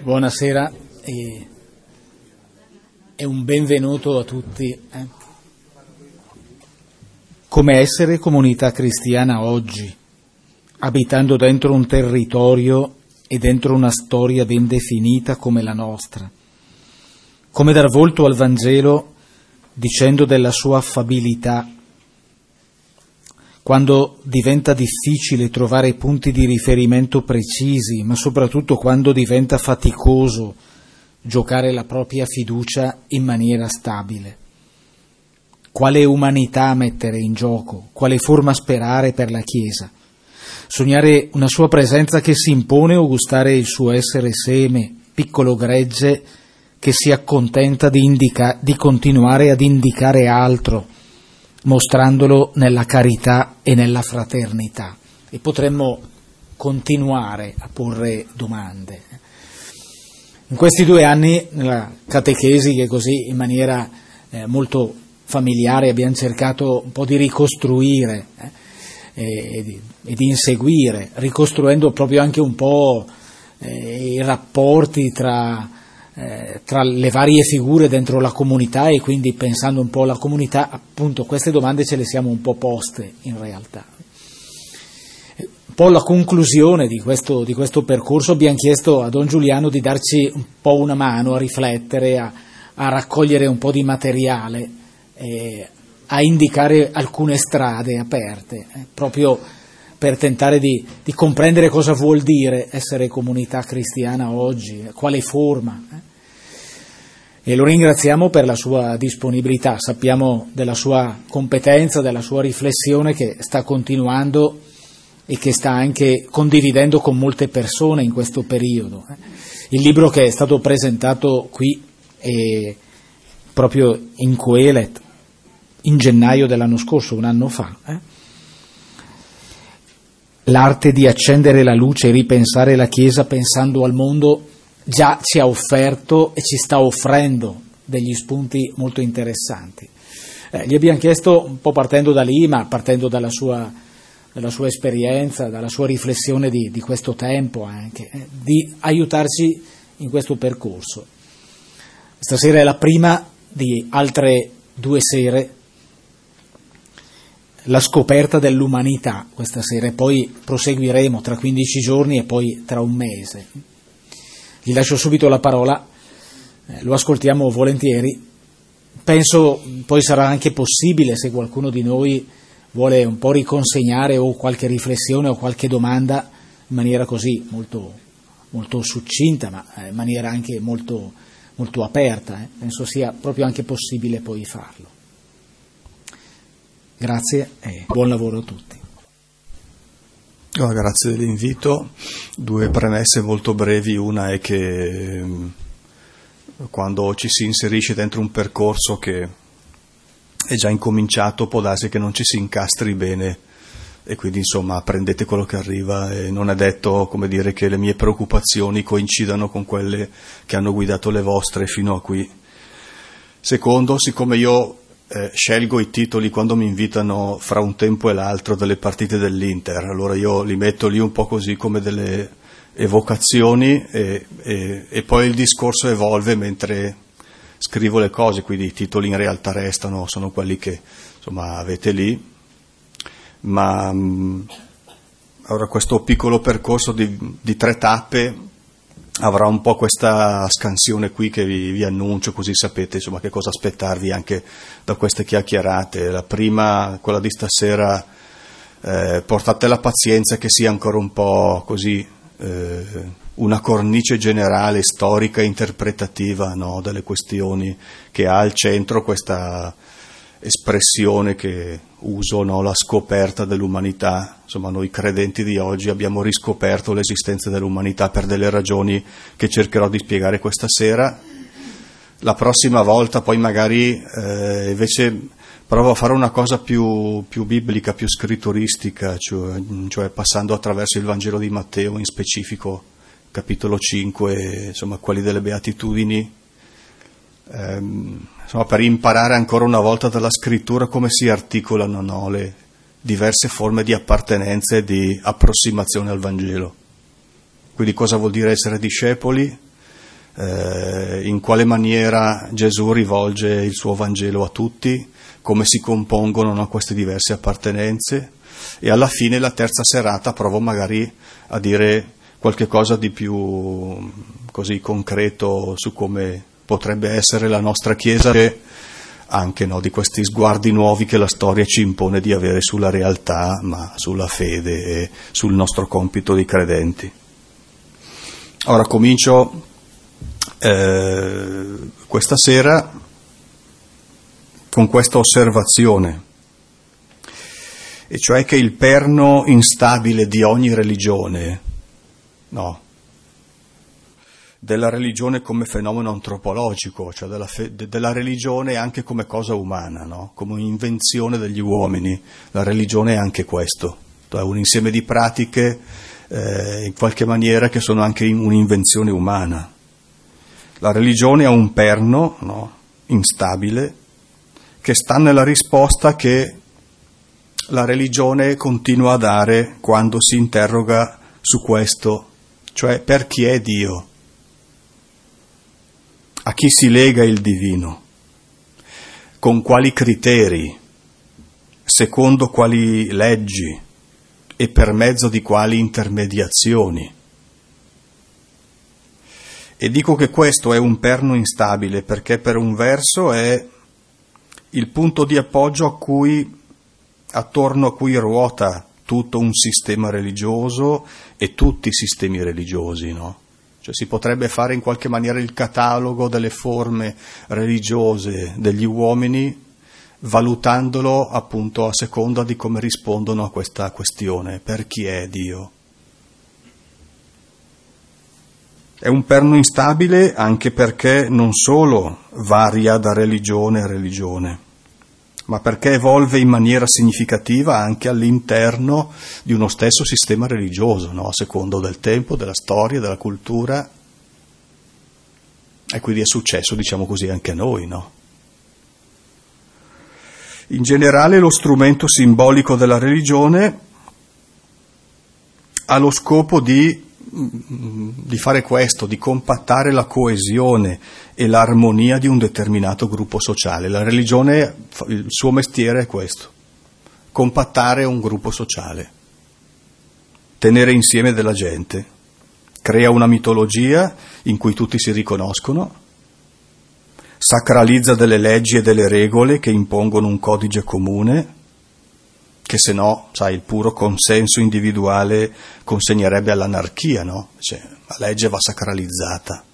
Buonasera e un benvenuto a tutti. Come essere comunità cristiana oggi, abitando dentro un territorio e dentro una storia ben definita come la nostra? Come dar volto al Vangelo dicendo della sua affabilità, quando diventa difficile trovare punti di riferimento precisi, ma soprattutto quando diventa faticoso giocare la propria fiducia in maniera stabile. Quale umanità mettere in gioco? Quale forma sperare per la Chiesa? Sognare una sua presenza che si impone o gustare il suo essere seme, piccolo gregge che si accontenta di continuare ad indicare altro, mostrandolo nella carità e nella fraternità. E potremmo continuare a porre domande. In questi 2 anni, nella catechesi, che così in maniera molto familiare abbiamo cercato un po' di ricostruire e di inseguire, ricostruendo proprio anche un po' i rapporti tra le varie figure dentro la comunità, e quindi pensando un po' alla comunità, appunto queste domande ce le siamo un po' poste in realtà. Un po' la conclusione di questo percorso, abbiamo chiesto a Don Giuliano di darci un po' una mano a riflettere, a raccogliere un po' di materiale, a indicare alcune strade aperte, proprio per tentare di comprendere cosa vuol dire essere comunità cristiana oggi, quale forma. E lo ringraziamo per la sua disponibilità, sappiamo della sua competenza, della sua riflessione che sta continuando e che sta anche condividendo con molte persone in questo periodo. Il libro che è stato presentato qui proprio in Coelet in gennaio dell'anno scorso, un anno fa, L'arte di accendere la luce e ripensare la Chiesa pensando al mondo, già ci ha offerto e ci sta offrendo degli spunti molto interessanti. Gli abbiamo chiesto, un po' partendo da lì, ma partendo dalla sua esperienza, dalla sua riflessione di questo tempo anche, di aiutarci in questo percorso. Stasera è la prima di altre 2 sere, la scoperta dell'umanità questa sera, e poi proseguiremo tra 15 giorni e poi tra 1 mese. Gli lascio subito la parola, lo ascoltiamo volentieri. Penso poi sarà anche possibile, se qualcuno di noi vuole un po' riconsegnare o qualche riflessione o qualche domanda in maniera così molto, molto succinta, ma in maniera anche molto, molto aperta. Penso sia proprio anche possibile poi farlo. Grazie e buon lavoro a tutti. Grazie dell'invito. 2 premesse molto brevi. Una è che quando ci si inserisce dentro un percorso che è già incominciato, può darsi che non ci si incastri bene, e quindi insomma prendete quello che arriva, e non è detto, come dire, che le mie preoccupazioni coincidano con quelle che hanno guidato le vostre fino a qui. Secondo, siccome io scelgo i titoli quando mi invitano fra un tempo e l'altro delle partite dell'Inter, allora io li metto lì un po' così come delle evocazioni, e poi il discorso evolve mentre scrivo le cose, quindi i titoli in realtà restano, sono quelli che insomma avete lì, ma allora questo piccolo percorso di 3 tappe avrà un po' questa scansione qui che vi annuncio, così sapete insomma che cosa aspettarvi anche da queste chiacchierate. La prima, quella di stasera, portate la pazienza che sia ancora un po' così una cornice generale, storica e interpretativa, no, delle questioni, che ha al centro questa espressione che uso, no, la scoperta dell'umanità. Insomma, noi credenti di oggi abbiamo riscoperto l'esistenza dell'umanità per delle ragioni che cercherò di spiegare questa sera. La prossima volta poi magari invece provo a fare una cosa più biblica, più scritturistica, cioè passando attraverso il Vangelo di Matteo, in specifico capitolo 5, insomma quelli delle Beatitudini, insomma, per imparare ancora una volta dalla scrittura come si articolano, no, le diverse forme di appartenenza e di approssimazione al Vangelo. Quindi cosa vuol dire essere discepoli? in quale maniera Gesù rivolge il suo Vangelo a tutti, come si compongono, no, queste diverse appartenenze, e alla fine la terza serata provo magari a dire qualche cosa di più così concreto su come potrebbe essere la nostra Chiesa, e anche, no, di questi sguardi nuovi che la storia ci impone di avere sulla realtà, ma sulla fede e sul nostro compito di credenti. Ora comincio questa sera con questa osservazione, e cioè che il perno instabile di ogni religione, no, della religione come fenomeno antropologico, cioè della religione anche come cosa umana, no? Come un'invenzione degli uomini. La religione è anche questo, cioè un insieme di pratiche in qualche maniera che sono anche un'invenzione umana. La religione ha un perno, no, instabile, che sta nella risposta che la religione continua a dare quando si interroga su questo, cioè per chi è Dio, a chi si lega il divino, con quali criteri, secondo quali leggi e per mezzo di quali intermediazioni. E dico che questo è un perno instabile perché per un verso è il punto di appoggio attorno a cui ruota tutto un sistema religioso e tutti i sistemi religiosi, no? Cioè si potrebbe fare in qualche maniera il catalogo delle forme religiose degli uomini, valutandolo appunto a seconda di come rispondono a questa questione, per chi è Dio. È un perno instabile anche perché non solo varia da religione a religione, ma perché evolve in maniera significativa anche all'interno di uno stesso sistema religioso, no? A secondo del tempo, della storia, della cultura. E quindi è successo, diciamo così, anche a noi, no? In generale lo strumento simbolico della religione ha lo scopo di fare questo, di compattare la coesione e l'armonia di un determinato gruppo sociale. La religione, il suo mestiere è questo, compattare un gruppo sociale, tenere insieme della gente, crea una mitologia in cui tutti si riconoscono, sacralizza delle leggi e delle regole che impongono un codice comune, che se no, sai, il puro consenso individuale consegnerebbe all'anarchia, no? Cioè, la legge va sacralizzata.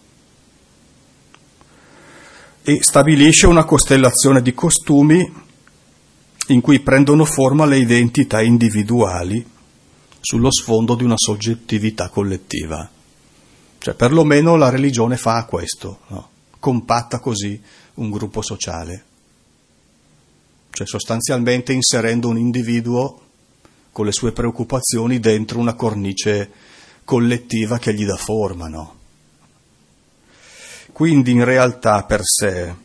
E stabilisce una costellazione di costumi in cui prendono forma le identità individuali sullo sfondo di una soggettività collettiva. Cioè, perlomeno la religione fa questo, no? Compatta così un gruppo sociale. Cioè sostanzialmente inserendo un individuo con le sue preoccupazioni dentro una cornice collettiva che gli dà forma, no? Quindi in realtà per sé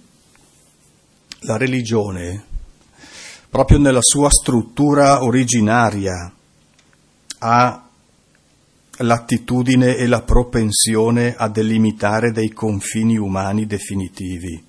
la religione, proprio nella sua struttura originaria, ha l'attitudine e la propensione a delimitare dei confini umani definitivi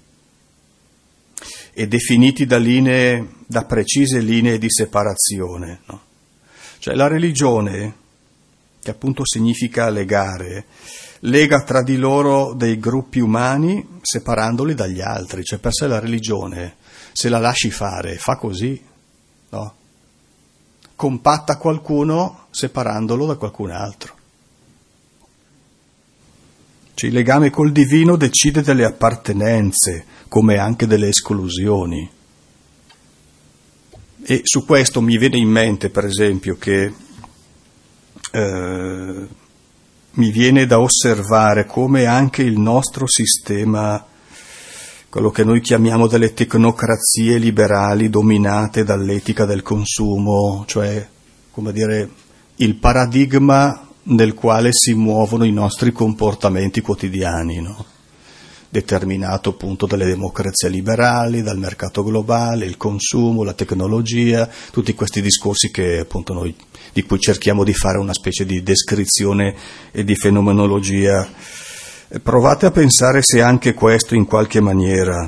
e definiti da precise linee di separazione, no? Cioè la religione, che appunto significa legare, lega tra di loro dei gruppi umani separandoli dagli altri. Cioè per sé la religione, se la lasci fare, fa così, no? Compatta qualcuno separandolo da qualcun altro. Cioè il legame col divino decide delle appartenenze, come anche delle esclusioni. E su questo mi viene in mente, per esempio, che mi viene da osservare come anche il nostro sistema, quello che noi chiamiamo delle tecnocrazie liberali dominate dall'etica del consumo, cioè, come dire, il paradigma nel quale si muovono i nostri comportamenti quotidiani, no? Determinato appunto dalle democrazie liberali, dal mercato globale, il consumo, la tecnologia, tutti questi discorsi che appunto noi, di cui cerchiamo di fare una specie di descrizione e di fenomenologia Provate a pensare se anche questo in qualche maniera,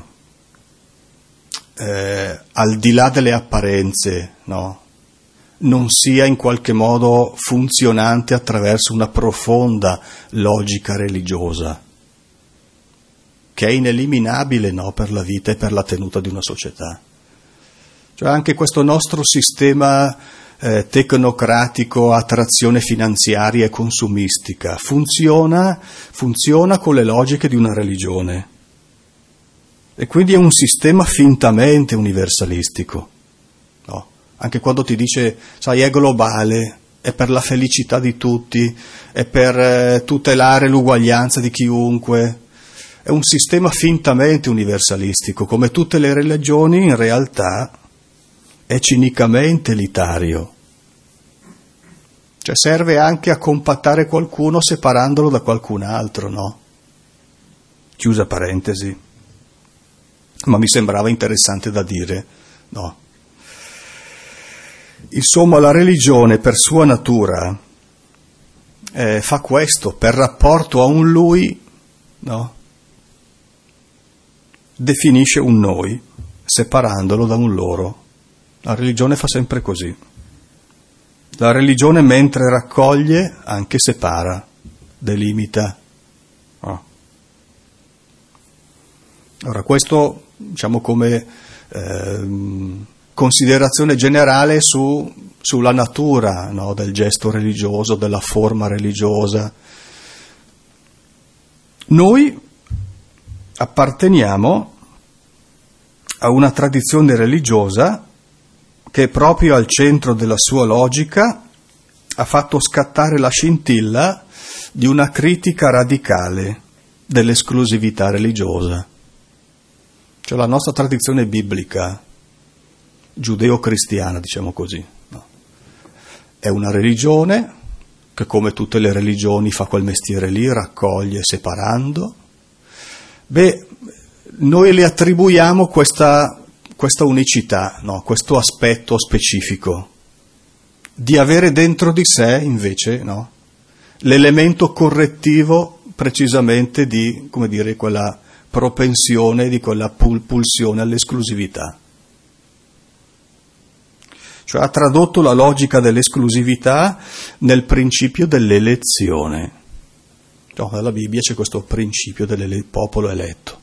al di là delle apparenze, no, non sia in qualche modo funzionante attraverso una profonda logica religiosa, che è ineliminabile, no, per la vita e per la tenuta di una società. Cioè anche questo nostro sistema tecnocratico a trazione finanziaria e consumistica funziona con le logiche di una religione, e quindi è un sistema fintamente universalistico, no? Anche quando ti dice, sai, è globale, è per la felicità di tutti, è per tutelare l'uguaglianza di chiunque, è un sistema fintamente universalistico. Come tutte le religioni, in realtà è cinicamente elitario. Cioè serve anche a compattare qualcuno separandolo da qualcun altro, no? Chiusa parentesi. Ma mi sembrava interessante da dire, no? Insomma, la religione per sua natura fa questo, per rapporto a un lui, no? Definisce un noi, separandolo da un loro. La religione fa sempre così. La religione, mentre raccoglie, anche separa, delimita. Oh. Allora, questo, diciamo, come considerazione generale sulla natura, no, del gesto religioso, della forma religiosa. Noi apparteniamo a una tradizione religiosa che proprio al centro della sua logica ha fatto scattare la scintilla di una critica radicale dell'esclusività religiosa. Cioè la nostra tradizione biblica, giudeo-cristiana, diciamo così, no? È una religione che, come tutte le religioni, fa quel mestiere lì, raccoglie separando. Beh, noi le attribuiamo questa unicità, no? Questo aspetto specifico, di avere dentro di sé invece, no, l'elemento correttivo precisamente di, come dire, quella propensione, di quella pulsione all'esclusività. Cioè ha tradotto la logica dell'esclusività nel principio dell'elezione. No, nella Bibbia c'è questo principio del popolo eletto.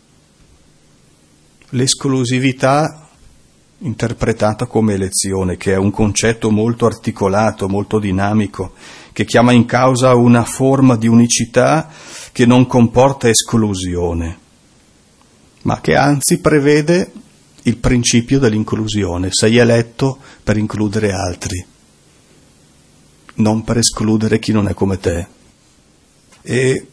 L'esclusività interpretata come elezione, che è un concetto molto articolato, molto dinamico, che chiama in causa una forma di unicità che non comporta esclusione, ma che anzi prevede il principio dell'inclusione. Sei eletto per includere altri, non per escludere chi non è come te. E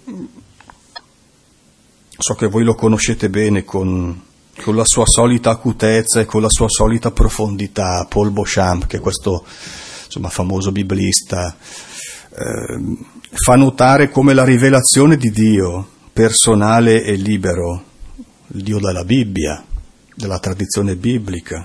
so che voi lo conoscete bene con la sua solita acutezza e con la sua solita profondità. Paul Beauchamp, che è questo, insomma, famoso biblista, fa notare come la rivelazione di Dio, personale e libero, il Dio della Bibbia, della tradizione biblica,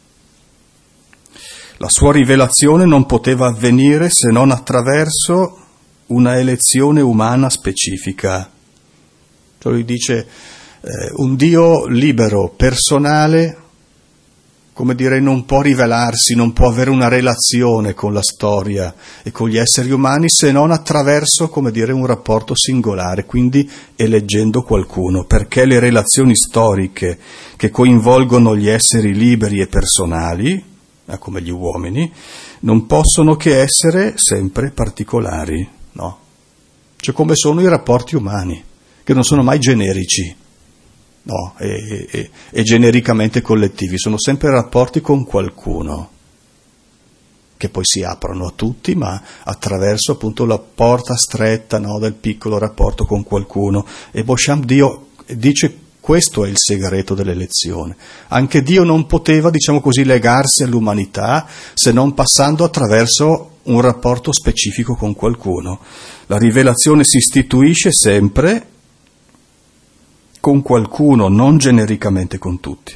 la sua rivelazione non poteva avvenire se non attraverso una elezione umana specifica. Cioè lui dice, un Dio libero, personale, come dire, non può rivelarsi, non può avere una relazione con la storia e con gli esseri umani se non attraverso, come dire, un rapporto singolare, quindi eleggendo qualcuno, perché le relazioni storiche che coinvolgono gli esseri liberi e personali, come gli uomini, non possono che essere sempre particolari, no? Cioè come sono i rapporti umani, che non sono mai generici, no, e genericamente collettivi, sono sempre rapporti con qualcuno, che poi si aprono a tutti, ma attraverso appunto la porta stretta, no, del piccolo rapporto con qualcuno. E Beauchamp dice questo è il segreto dell'elezione. Anche Dio non poteva, diciamo così, legarsi all'umanità se non passando attraverso un rapporto specifico con qualcuno. La rivelazione si istituisce sempre con qualcuno, non genericamente con tutti.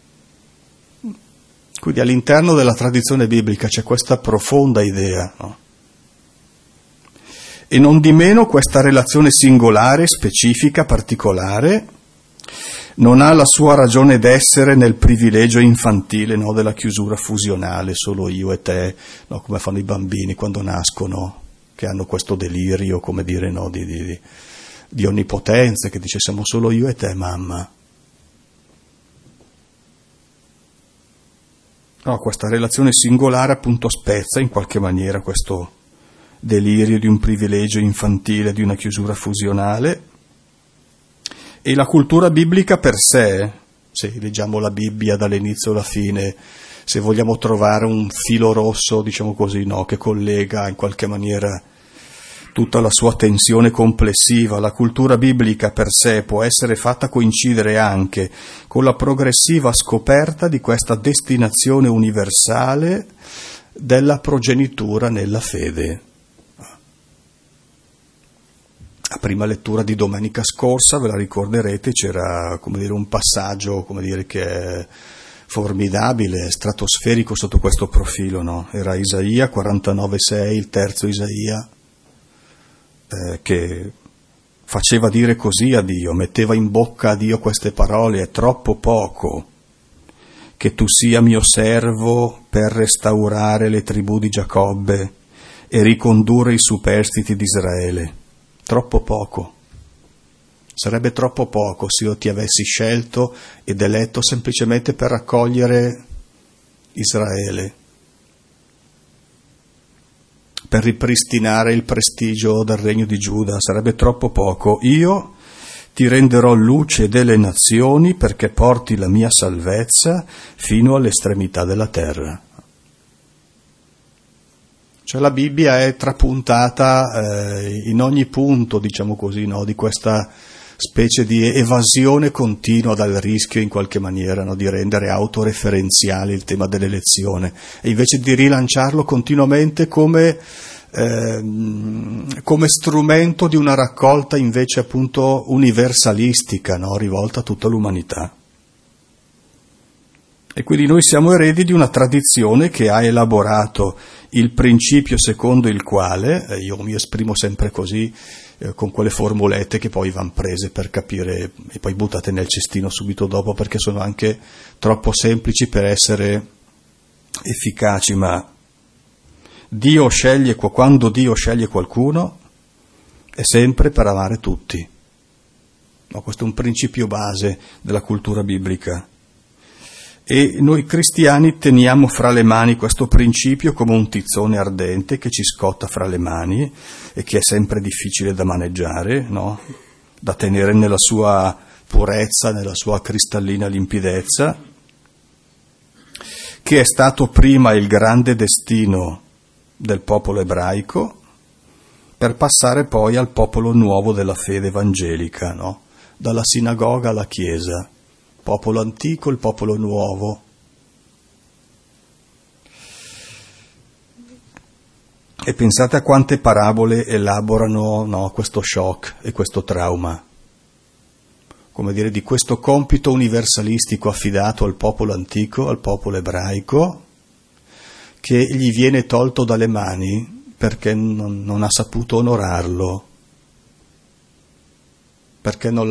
Quindi all'interno della tradizione biblica c'è questa profonda idea, no? E non di meno questa relazione singolare, specifica, particolare, non ha la sua ragione d'essere nel privilegio infantile, no, della chiusura fusionale, solo io e te, no, come fanno i bambini quando nascono, che hanno questo delirio, come dire, no, di onnipotenza, che dice siamo solo io e te, mamma. No, questa relazione singolare appunto spezza in qualche maniera questo delirio di un privilegio infantile, di una chiusura fusionale. E la cultura biblica per sé, se leggiamo la Bibbia dall'inizio alla fine, se vogliamo trovare un filo rosso, diciamo così, no, che collega in qualche maniera tutta la sua tensione complessiva, la cultura biblica per sé può essere fatta coincidere anche con la progressiva scoperta di questa destinazione universale della progenitura nella fede. A prima lettura di domenica scorsa, ve la ricorderete, c'era, come dire, un passaggio, come dire, che è formidabile, stratosferico sotto questo profilo, no? Era Isaia 49,6, il terzo Isaia, che faceva dire così a Dio, metteva in bocca a Dio queste parole: è troppo poco che tu sia mio servo per restaurare le tribù di Giacobbe e ricondurre i superstiti di Israele. Troppo poco. Sarebbe troppo poco se io ti avessi scelto ed eletto semplicemente per raccogliere Israele, per ripristinare il prestigio del regno di Giuda. Sarebbe troppo poco. Io ti renderò luce delle nazioni perché porti la mia salvezza fino all'estremità della terra. Cioè la Bibbia è trapuntata in ogni punto, diciamo così, no, di questa specie di evasione continua dal rischio in qualche maniera, no, di rendere autoreferenziale il tema dell'elezione, e invece di rilanciarlo continuamente come strumento di una raccolta invece appunto universalistica, no, rivolta a tutta l'umanità. E quindi noi siamo eredi di una tradizione che ha elaborato il principio secondo il quale, io mi esprimo sempre così, con quelle formulette che poi vanno prese per capire e poi buttate nel cestino subito dopo, perché sono anche troppo semplici per essere efficaci, ma quando Dio sceglie qualcuno è sempre per amare tutti. No, questo è un principio base della cultura biblica. E noi cristiani teniamo fra le mani questo principio come un tizzone ardente che ci scotta fra le mani e che è sempre difficile da maneggiare, no? Da tenere nella sua purezza, nella sua cristallina limpidezza, che è stato prima il grande destino del popolo ebraico, per passare poi al popolo nuovo della fede evangelica, no? Dalla sinagoga alla chiesa. Popolo antico, il popolo nuovo. E pensate a quante parabole elaborano, no, questo shock e questo trauma. Come dire, di questo compito universalistico affidato al popolo antico, al popolo ebraico, che gli viene tolto dalle mani perché non ha saputo onorarlo, perché non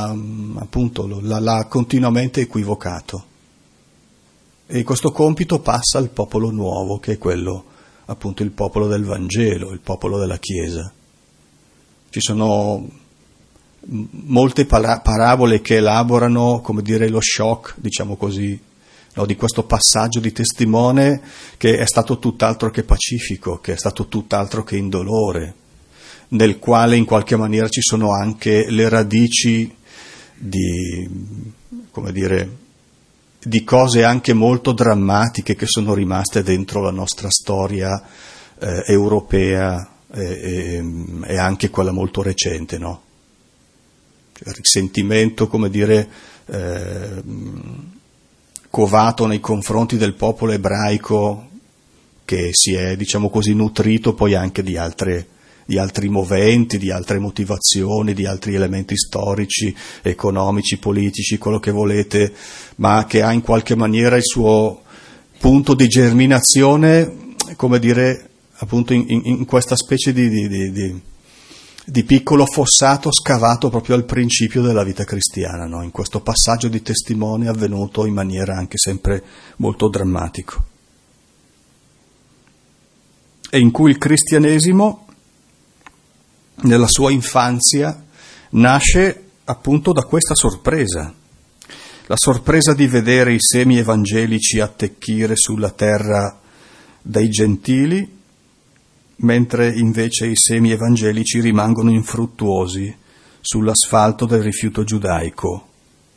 l'ha continuamente equivocato. E questo compito passa al popolo nuovo, che è quello, appunto, il popolo del Vangelo, il popolo della Chiesa. Ci sono molte parabole che elaborano, come dire, lo shock, diciamo così, no, di questo passaggio di testimone che è stato tutt'altro che pacifico, che è stato tutt'altro che indolore, nel quale in qualche maniera ci sono anche le radici di, come dire, di cose anche molto drammatiche che sono rimaste dentro la nostra storia europea e anche quella molto recente, no? Cioè, il risentimento, come dire, covato nei confronti del popolo ebraico, che si è, diciamo così, nutrito poi anche di altri moventi, di altre motivazioni, di altri elementi storici, economici, politici, quello che volete, ma che ha in qualche maniera il suo punto di germinazione, come dire, appunto in questa specie di di piccolo fossato scavato proprio al principio della vita cristiana, no? In questo passaggio di testimone avvenuto in maniera anche sempre molto drammatico. E in cui il cristianesimo, nella sua infanzia, nasce appunto da questa sorpresa. La sorpresa di vedere i semi evangelici attecchire sulla terra dei gentili, mentre invece i semi evangelici rimangono infruttuosi sull'asfalto del rifiuto giudaico.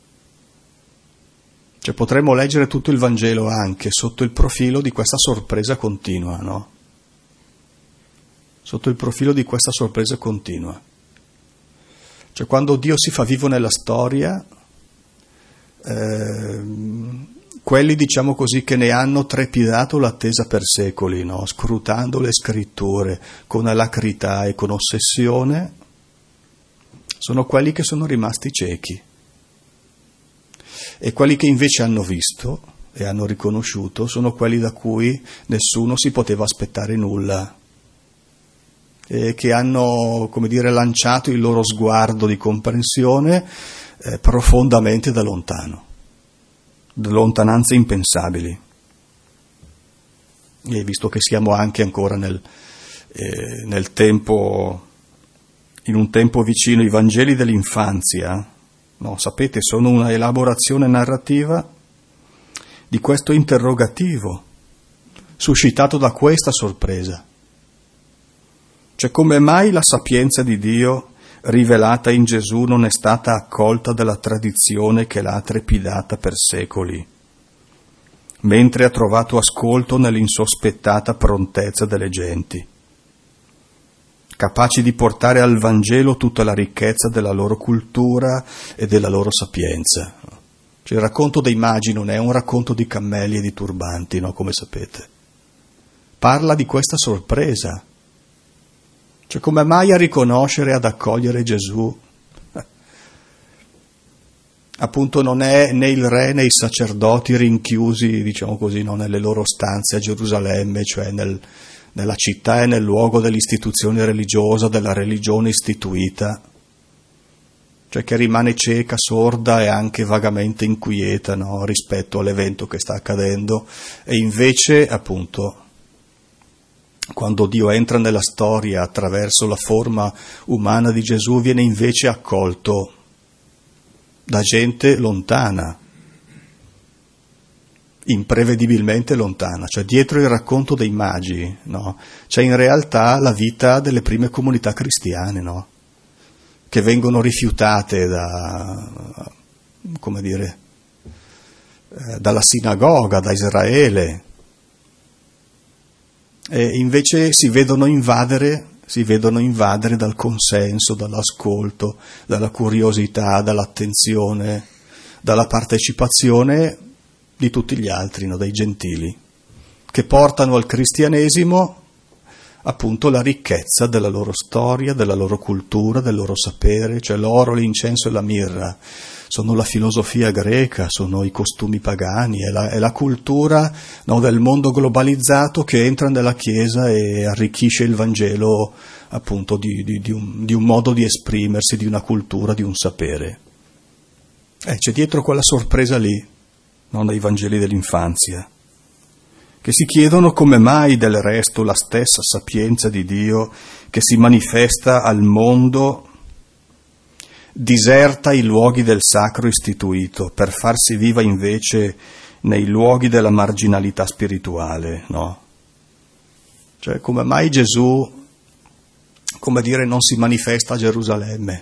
Cioè potremmo leggere tutto il Vangelo anche sotto il profilo di questa sorpresa continua, no? Sotto il profilo di questa sorpresa continua. Cioè quando Dio si fa vivo nella storia, quelli, diciamo così, che ne hanno trepidato l'attesa per secoli, no? Scrutando le scritture con alacrità e con ossessione, sono quelli che sono rimasti ciechi. E quelli che invece hanno visto e hanno riconosciuto sono quelli da cui nessuno si poteva aspettare nulla, e che hanno, come dire, lanciato il loro sguardo di comprensione profondamente da lontano, da lontananze impensabili. E visto che siamo anche ancora nel tempo, in un tempo vicino, i Vangeli dell'infanzia, no, sapete, sono una elaborazione narrativa di questo interrogativo suscitato da questa sorpresa. Cioè, come mai la sapienza di Dio rivelata in Gesù non è stata accolta dalla tradizione che l'ha trepidata per secoli, mentre ha trovato ascolto nell'insospettata prontezza delle genti, capaci di portare al Vangelo tutta la ricchezza della loro cultura e della loro sapienza. Cioè, il racconto dei magi non è un racconto di cammelli e di turbanti, no? Come sapete. Parla di questa sorpresa. Cioè, come mai a riconoscere, ad accogliere Gesù? Appunto non è né il re né i sacerdoti rinchiusi, diciamo così, no, nelle loro stanze a Gerusalemme, cioè nella città e nel luogo dell'istituzione religiosa, della religione istituita, cioè che rimane cieca, sorda e anche vagamente inquieta, no, rispetto all'evento che sta accadendo, e invece, appunto, quando Dio entra nella storia attraverso la forma umana di Gesù, viene invece accolto da gente lontana, imprevedibilmente lontana. Cioè dietro il racconto dei magi, no, c'è in realtà la vita delle prime comunità cristiane, no, che vengono rifiutate dalla sinagoga, da Israele, e invece si vedono invadere dal consenso, dall'ascolto, dalla curiosità, dall'attenzione, dalla partecipazione di tutti gli altri, no, dei gentili, che portano al cristianesimo appunto la ricchezza della loro storia, della loro cultura, del loro sapere. Cioè l'oro, l'incenso e la mirra sono la filosofia greca, sono i costumi pagani, è la cultura, no, del mondo globalizzato che entra nella Chiesa e arricchisce il Vangelo appunto di un modo di esprimersi, di una cultura, di un sapere. C'è dietro quella sorpresa lì, no, dai Vangeli dell'infanzia, che si chiedono come mai del resto la stessa sapienza di Dio che si manifesta al mondo diserta i luoghi del sacro istituito per farsi viva invece nei luoghi della marginalità spirituale, no? Cioè, come mai Gesù, come dire, non si manifesta a Gerusalemme?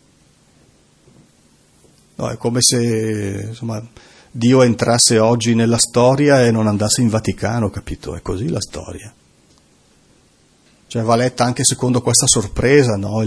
No, è come se, insomma, Dio entrasse oggi nella storia e non andasse in Vaticano, capito? È così la storia. Cioè va letta anche secondo questa sorpresa, no?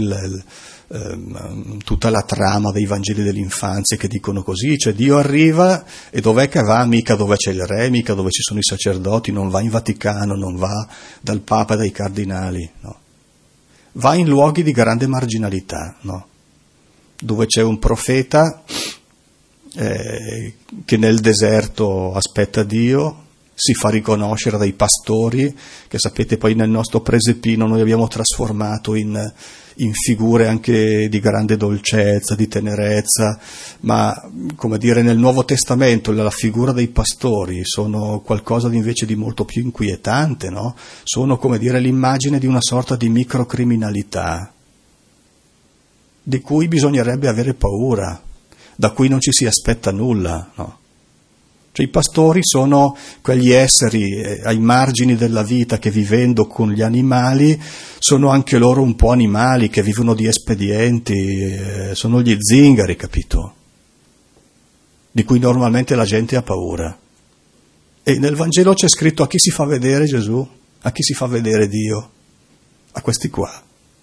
Tutta la trama dei Vangeli dell'infanzia che dicono così, cioè Dio arriva e dov'è che va? Mica dove c'è il re, mica dove ci sono i sacerdoti, non va in Vaticano, non va dal Papa e dai cardinali, no? Va in luoghi di grande marginalità, no? Dove c'è un profeta che nel deserto aspetta Dio, si fa riconoscere dai pastori, che sapete poi nel nostro presepino noi abbiamo trasformato in figure anche di grande dolcezza, di tenerezza, ma come dire nel Nuovo Testamento la figura dei pastori sono qualcosa invece di molto più inquietante, no? Sono come dire l'immagine di una sorta di microcriminalità di cui bisognerebbe avere paura, da cui non ci si aspetta nulla, no? Cioè, i pastori sono quegli esseri ai margini della vita che vivendo con gli animali sono anche loro un po' animali che vivono di espedienti, sono gli zingari, capito? Di cui normalmente la gente ha paura. E nel Vangelo c'è scritto: a chi si fa vedere Gesù? A chi si fa vedere Dio? A questi qua.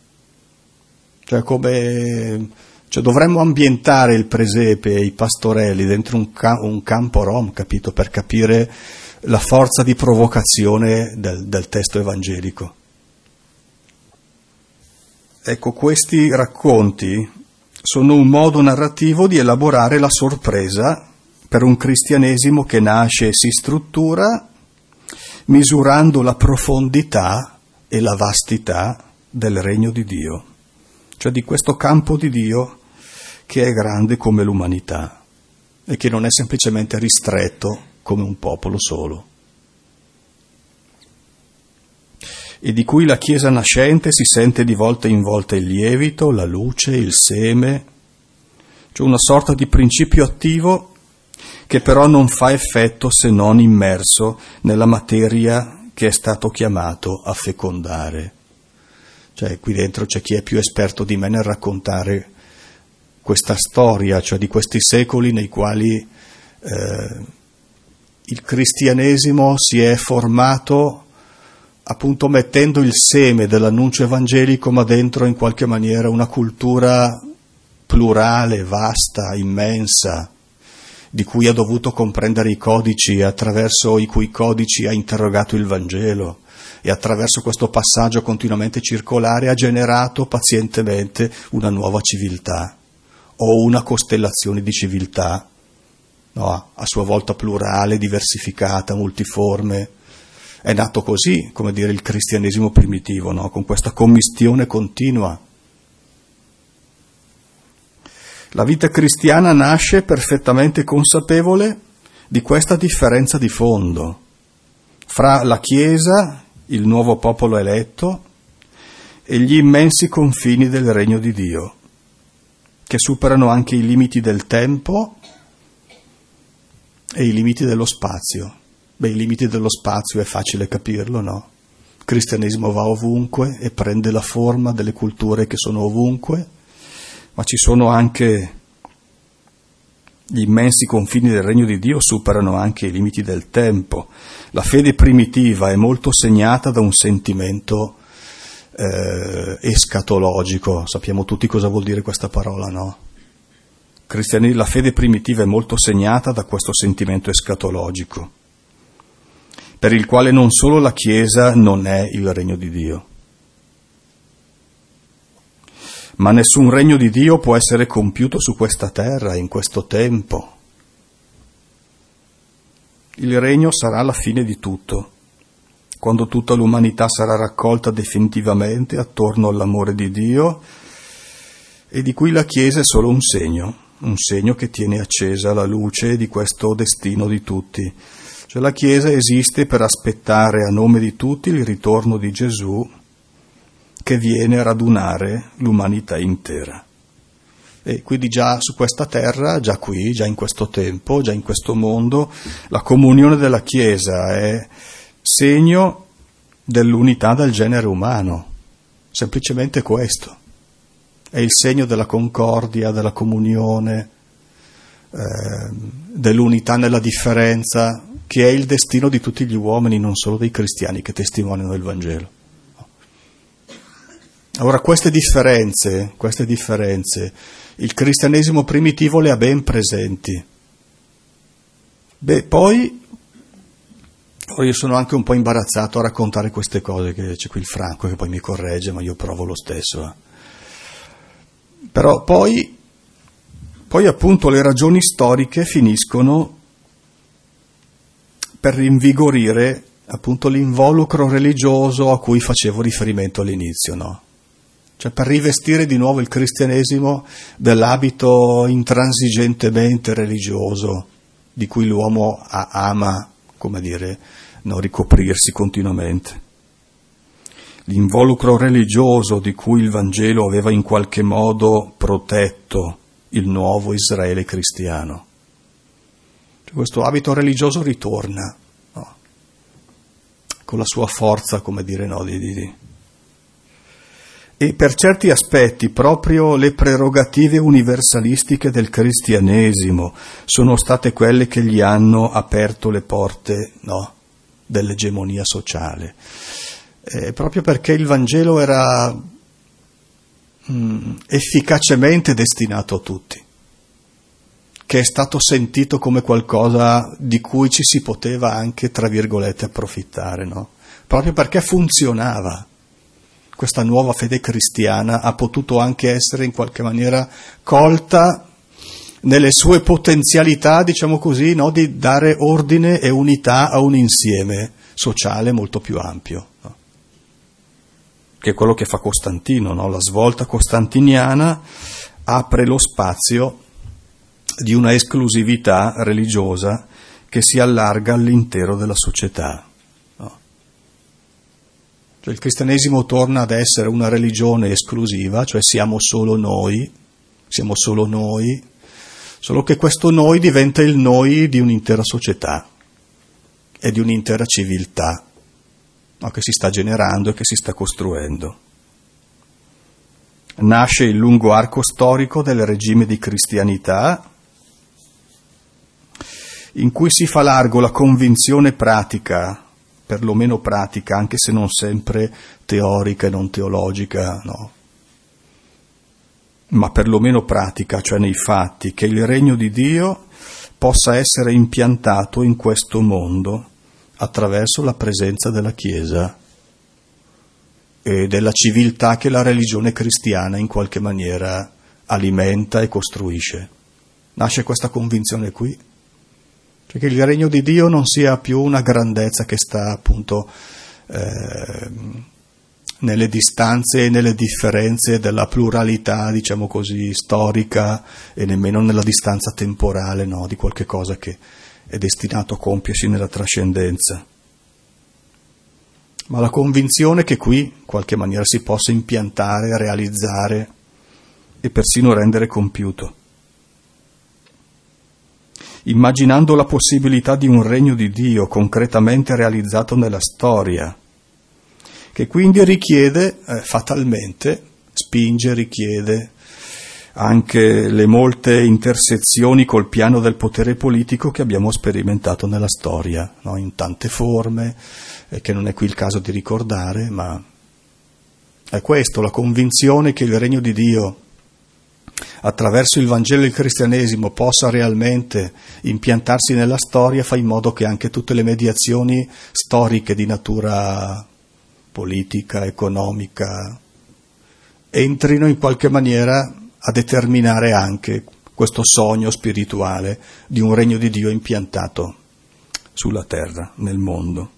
Cioè dovremmo ambientare il presepe e i pastorelli dentro un campo rom, capito? Per capire la forza di provocazione del testo evangelico. Ecco, questi racconti sono un modo narrativo di elaborare la sorpresa per un cristianesimo che nasce e si struttura misurando la profondità e la vastità del regno di Dio, cioè di questo campo di Dio che è grande come l'umanità e che non è semplicemente ristretto come un popolo solo. E di cui la Chiesa nascente si sente di volta in volta il lievito, la luce, il seme, cioè una sorta di principio attivo che però non fa effetto se non immerso nella materia che è stato chiamato a fecondare. Cioè qui dentro c'è chi è più esperto di me nel raccontare questa storia, cioè di questi secoli nei quali il cristianesimo si è formato appunto mettendo il seme dell'annuncio evangelico, ma dentro in qualche maniera una cultura plurale, vasta, immensa, di cui ha dovuto comprendere i codici e attraverso i cui codici ha interrogato il Vangelo e attraverso questo passaggio continuamente circolare ha generato pazientemente una nuova civiltà o una costellazione di civiltà, no? A sua volta plurale, diversificata, multiforme. È nato così, come dire, il cristianesimo primitivo, no? Con questa commistione continua. La vita cristiana nasce perfettamente consapevole di questa differenza di fondo fra la Chiesa, il nuovo popolo eletto, e gli immensi confini del regno di Dio, che superano anche i limiti del tempo e i limiti dello spazio. Beh, i limiti dello spazio è facile capirlo, no? Il cristianesimo va ovunque e prende la forma delle culture che sono ovunque, ma ci sono anche gli immensi confini del regno di Dio, superano anche i limiti del tempo. La fede primitiva è molto segnata da un sentimento escatologico. Sappiamo tutti cosa vuol dire questa parola, no? La fede primitiva è molto segnata da questo sentimento escatologico, per il quale non solo la Chiesa non è il regno di Dio, ma nessun regno di Dio può essere compiuto su questa terra, in questo tempo. Il regno sarà la fine di tutto, quando tutta l'umanità sarà raccolta definitivamente attorno all'amore di Dio, e di cui la Chiesa è solo un segno che tiene accesa la luce di questo destino di tutti. Cioè la Chiesa esiste per aspettare a nome di tutti il ritorno di Gesù, che viene a radunare l'umanità intera. E quindi già su questa terra, già qui, già in questo tempo, già in questo mondo, la comunione della Chiesa è segno dell'unità del genere umano, semplicemente questo. È il segno della concordia, della comunione, dell'unità nella differenza, che è il destino di tutti gli uomini, non solo dei cristiani che testimoniano il Vangelo. Ora, queste differenze, il cristianesimo primitivo le ha ben presenti. Poi io sono anche un po' imbarazzato a raccontare queste cose, che c'è qui il Franco che poi mi corregge, ma io provo lo stesso. Però poi appunto le ragioni storiche finiscono per rinvigorire appunto l'involucro religioso a cui facevo riferimento all'inizio, no? Cioè per rivestire di nuovo il cristianesimo dell'abito intransigentemente religioso di cui l'uomo ama, come dire, no, ricoprirsi continuamente. L'involucro religioso di cui il Vangelo aveva in qualche modo protetto il nuovo Israele cristiano. Cioè, questo abito religioso ritorna, no? Con la sua forza, come dire, no, E per certi aspetti proprio le prerogative universalistiche del cristianesimo sono state quelle che gli hanno aperto le porte, no, dell'egemonia sociale. Proprio perché il Vangelo era efficacemente destinato a tutti, che è stato sentito come qualcosa di cui ci si poteva anche, tra virgolette, approfittare, no? Proprio perché funzionava. Questa nuova fede cristiana ha potuto anche essere in qualche maniera colta nelle sue potenzialità, diciamo così, no? Di dare ordine e unità a un insieme sociale molto più ampio, no? Che è quello che fa Costantino, no? La svolta costantiniana apre lo spazio di una esclusività religiosa che si allarga all'intero della società. Il cristianesimo torna ad essere una religione esclusiva, cioè siamo solo noi, solo che questo noi diventa il noi di un'intera società e di un'intera civiltà, no, che si sta generando e che si sta costruendo. Nasce il lungo arco storico del regime di cristianità, in cui si fa largo la convinzione pratica, perlomeno pratica, anche se non sempre teorica e non teologica, no? Ma perlomeno pratica, cioè nei fatti, che il regno di Dio possa essere impiantato in questo mondo attraverso la presenza della Chiesa e della civiltà che la religione cristiana in qualche maniera alimenta e costruisce. Nasce questa convinzione qui. Cioè che il regno di Dio non sia più una grandezza che sta appunto nelle distanze e nelle differenze della pluralità, diciamo così, storica e nemmeno nella distanza temporale, no, di qualche cosa che è destinato a compiersi nella trascendenza. Ma la convinzione che qui in qualche maniera si possa impiantare, realizzare e persino rendere compiuto. Immaginando la possibilità di un regno di Dio concretamente realizzato nella storia, che quindi richiede fatalmente, richiede anche le molte intersezioni col piano del potere politico che abbiamo sperimentato nella storia, no? In tante forme, che non è qui il caso di ricordare, ma è questo, la convinzione che il regno di Dio attraverso il Vangelo e il cristianesimo possa realmente impiantarsi nella storia, fa in modo che anche tutte le mediazioni storiche di natura politica, economica, entrino in qualche maniera a determinare anche questo sogno spirituale di un regno di Dio impiantato sulla terra, nel mondo.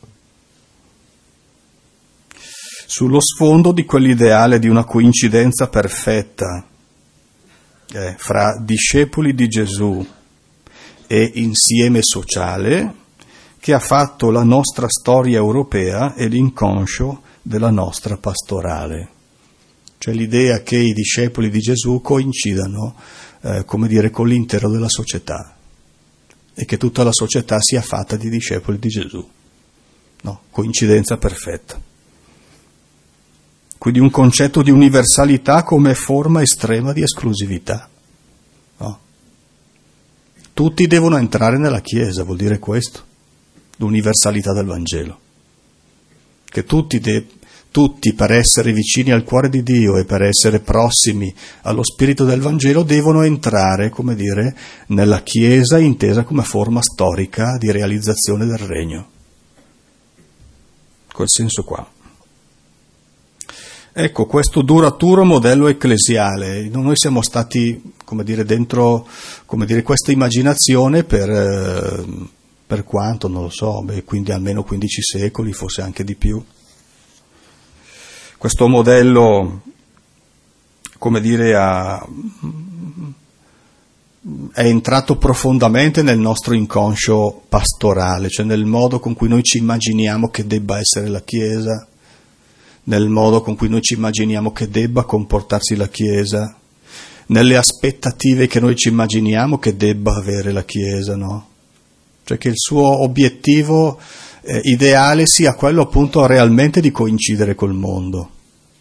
Sullo sfondo di quell'ideale di una coincidenza perfetta fra discepoli di Gesù e insieme sociale che ha fatto la nostra storia europea e l'inconscio della nostra pastorale. Cioè l'idea che i discepoli di Gesù coincidano, come dire, con l'intero della società e che tutta la società sia fatta di discepoli di Gesù. No, coincidenza perfetta. Quindi un concetto di universalità come forma estrema di esclusività. No? Tutti devono entrare nella Chiesa, vuol dire questo, l'universalità del Vangelo. Che tutti per essere vicini al cuore di Dio e per essere prossimi allo spirito del Vangelo devono entrare, come dire, nella Chiesa intesa come forma storica di realizzazione del Regno. Quel senso qua. Ecco, questo duraturo modello ecclesiale, noi siamo stati, come dire, dentro, come dire, questa immaginazione per per quanto, non lo so, quindi almeno 15 secoli, forse anche di più. Questo modello, come dire, è entrato profondamente nel nostro inconscio pastorale, cioè nel modo con cui noi ci immaginiamo che debba essere la Chiesa, nel modo con cui noi ci immaginiamo che debba comportarsi la Chiesa, nelle aspettative che noi ci immaginiamo che debba avere la Chiesa, no? Cioè che il suo obiettivo ideale sia quello appunto realmente di coincidere col mondo.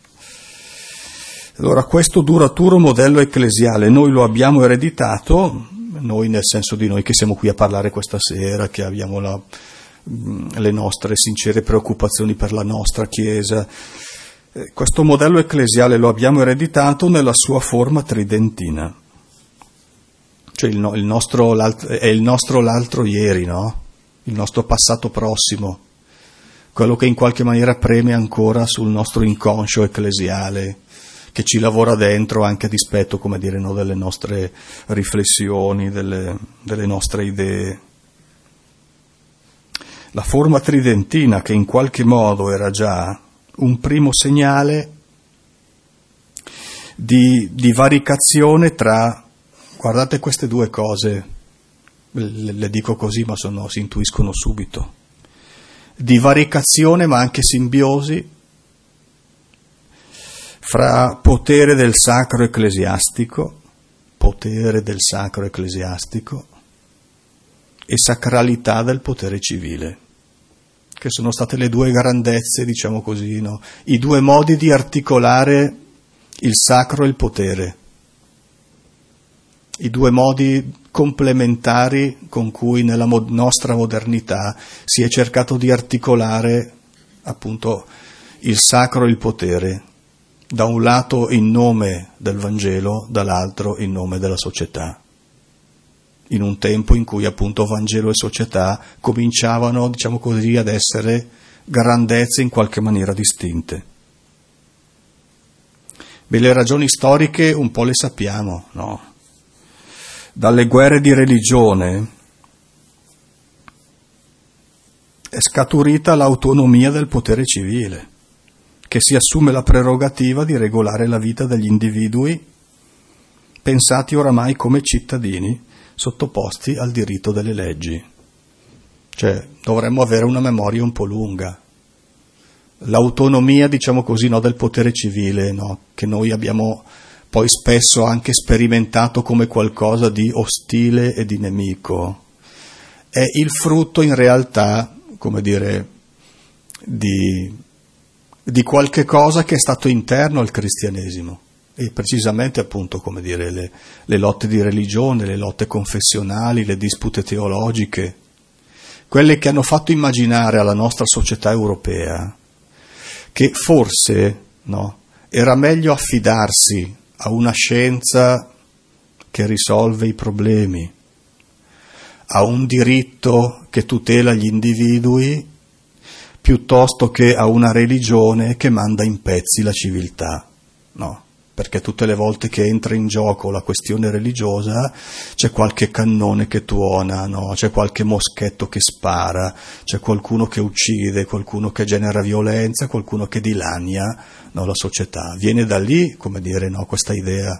Allora questo duraturo modello ecclesiale noi lo abbiamo ereditato, noi nel senso di noi che siamo qui a parlare questa sera, che abbiamo le nostre sincere preoccupazioni per la nostra Chiesa. Questo modello ecclesiale lo abbiamo ereditato nella sua forma tridentina. Cioè è il nostro l'altro ieri, no? Il nostro passato prossimo, quello che in qualche maniera preme ancora sul nostro inconscio ecclesiale, che ci lavora dentro anche a dispetto, come dire, no, delle nostre riflessioni, delle nostre idee. La forma tridentina, che in qualche modo era già un primo segnale di varicazione tra, guardate queste due cose, le dico così ma si intuiscono subito, di varicazione ma anche simbiosi fra potere del sacro ecclesiastico e sacralità del potere civile, che sono state le due grandezze, diciamo così, no? I due modi di articolare il sacro e il potere, i due modi complementari con cui nella nostra modernità si è cercato di articolare appunto il sacro e il potere, da un lato in nome del Vangelo, dall'altro in nome della società, in un tempo in cui appunto Vangelo e società cominciavano, diciamo così, ad essere grandezze in qualche maniera distinte. Beh, le ragioni storiche un po' le sappiamo, no? Dalle guerre di religione è scaturita l'autonomia del potere civile, che si assume la prerogativa di regolare la vita degli individui, pensati oramai come cittadini, sottoposti al diritto delle leggi. Cioè, dovremmo avere una memoria un po' lunga. L'autonomia, diciamo così, no, del potere civile, no, che noi abbiamo poi spesso anche sperimentato come qualcosa di ostile e di nemico, è il frutto in realtà, come dire, di qualche cosa che è stato interno al cristianesimo, e precisamente appunto, come dire, le lotte di religione, le lotte confessionali, le dispute teologiche, quelle che hanno fatto immaginare alla nostra società europea che forse, no, era meglio affidarsi a una scienza che risolve i problemi, a un diritto che tutela gli individui, piuttosto che a una religione che manda in pezzi la civiltà, no? Perché tutte le volte che entra in gioco la questione religiosa c'è qualche cannone che tuona, no? C'è qualche moschetto che spara, c'è qualcuno che uccide, qualcuno che genera violenza, qualcuno che dilania, no, la società. Viene da lì, come dire, no, questa idea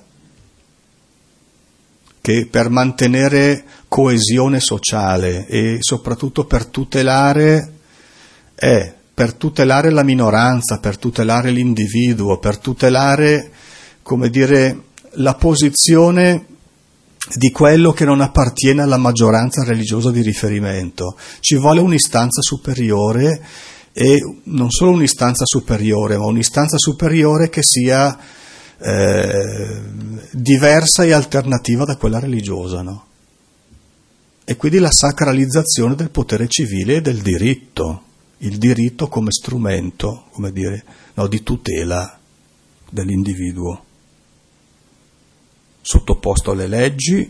che per mantenere coesione sociale e soprattutto per tutelare la minoranza, per tutelare l'individuo, per tutelare, come dire, la posizione di quello che non appartiene alla maggioranza religiosa di riferimento. Ci vuole un'istanza superiore, e non solo un'istanza superiore, ma un'istanza superiore che sia diversa e alternativa da quella religiosa, no? E quindi la sacralizzazione del potere civile e del diritto, il diritto come strumento, come dire, no, di tutela dell'individuo, sottoposto alle leggi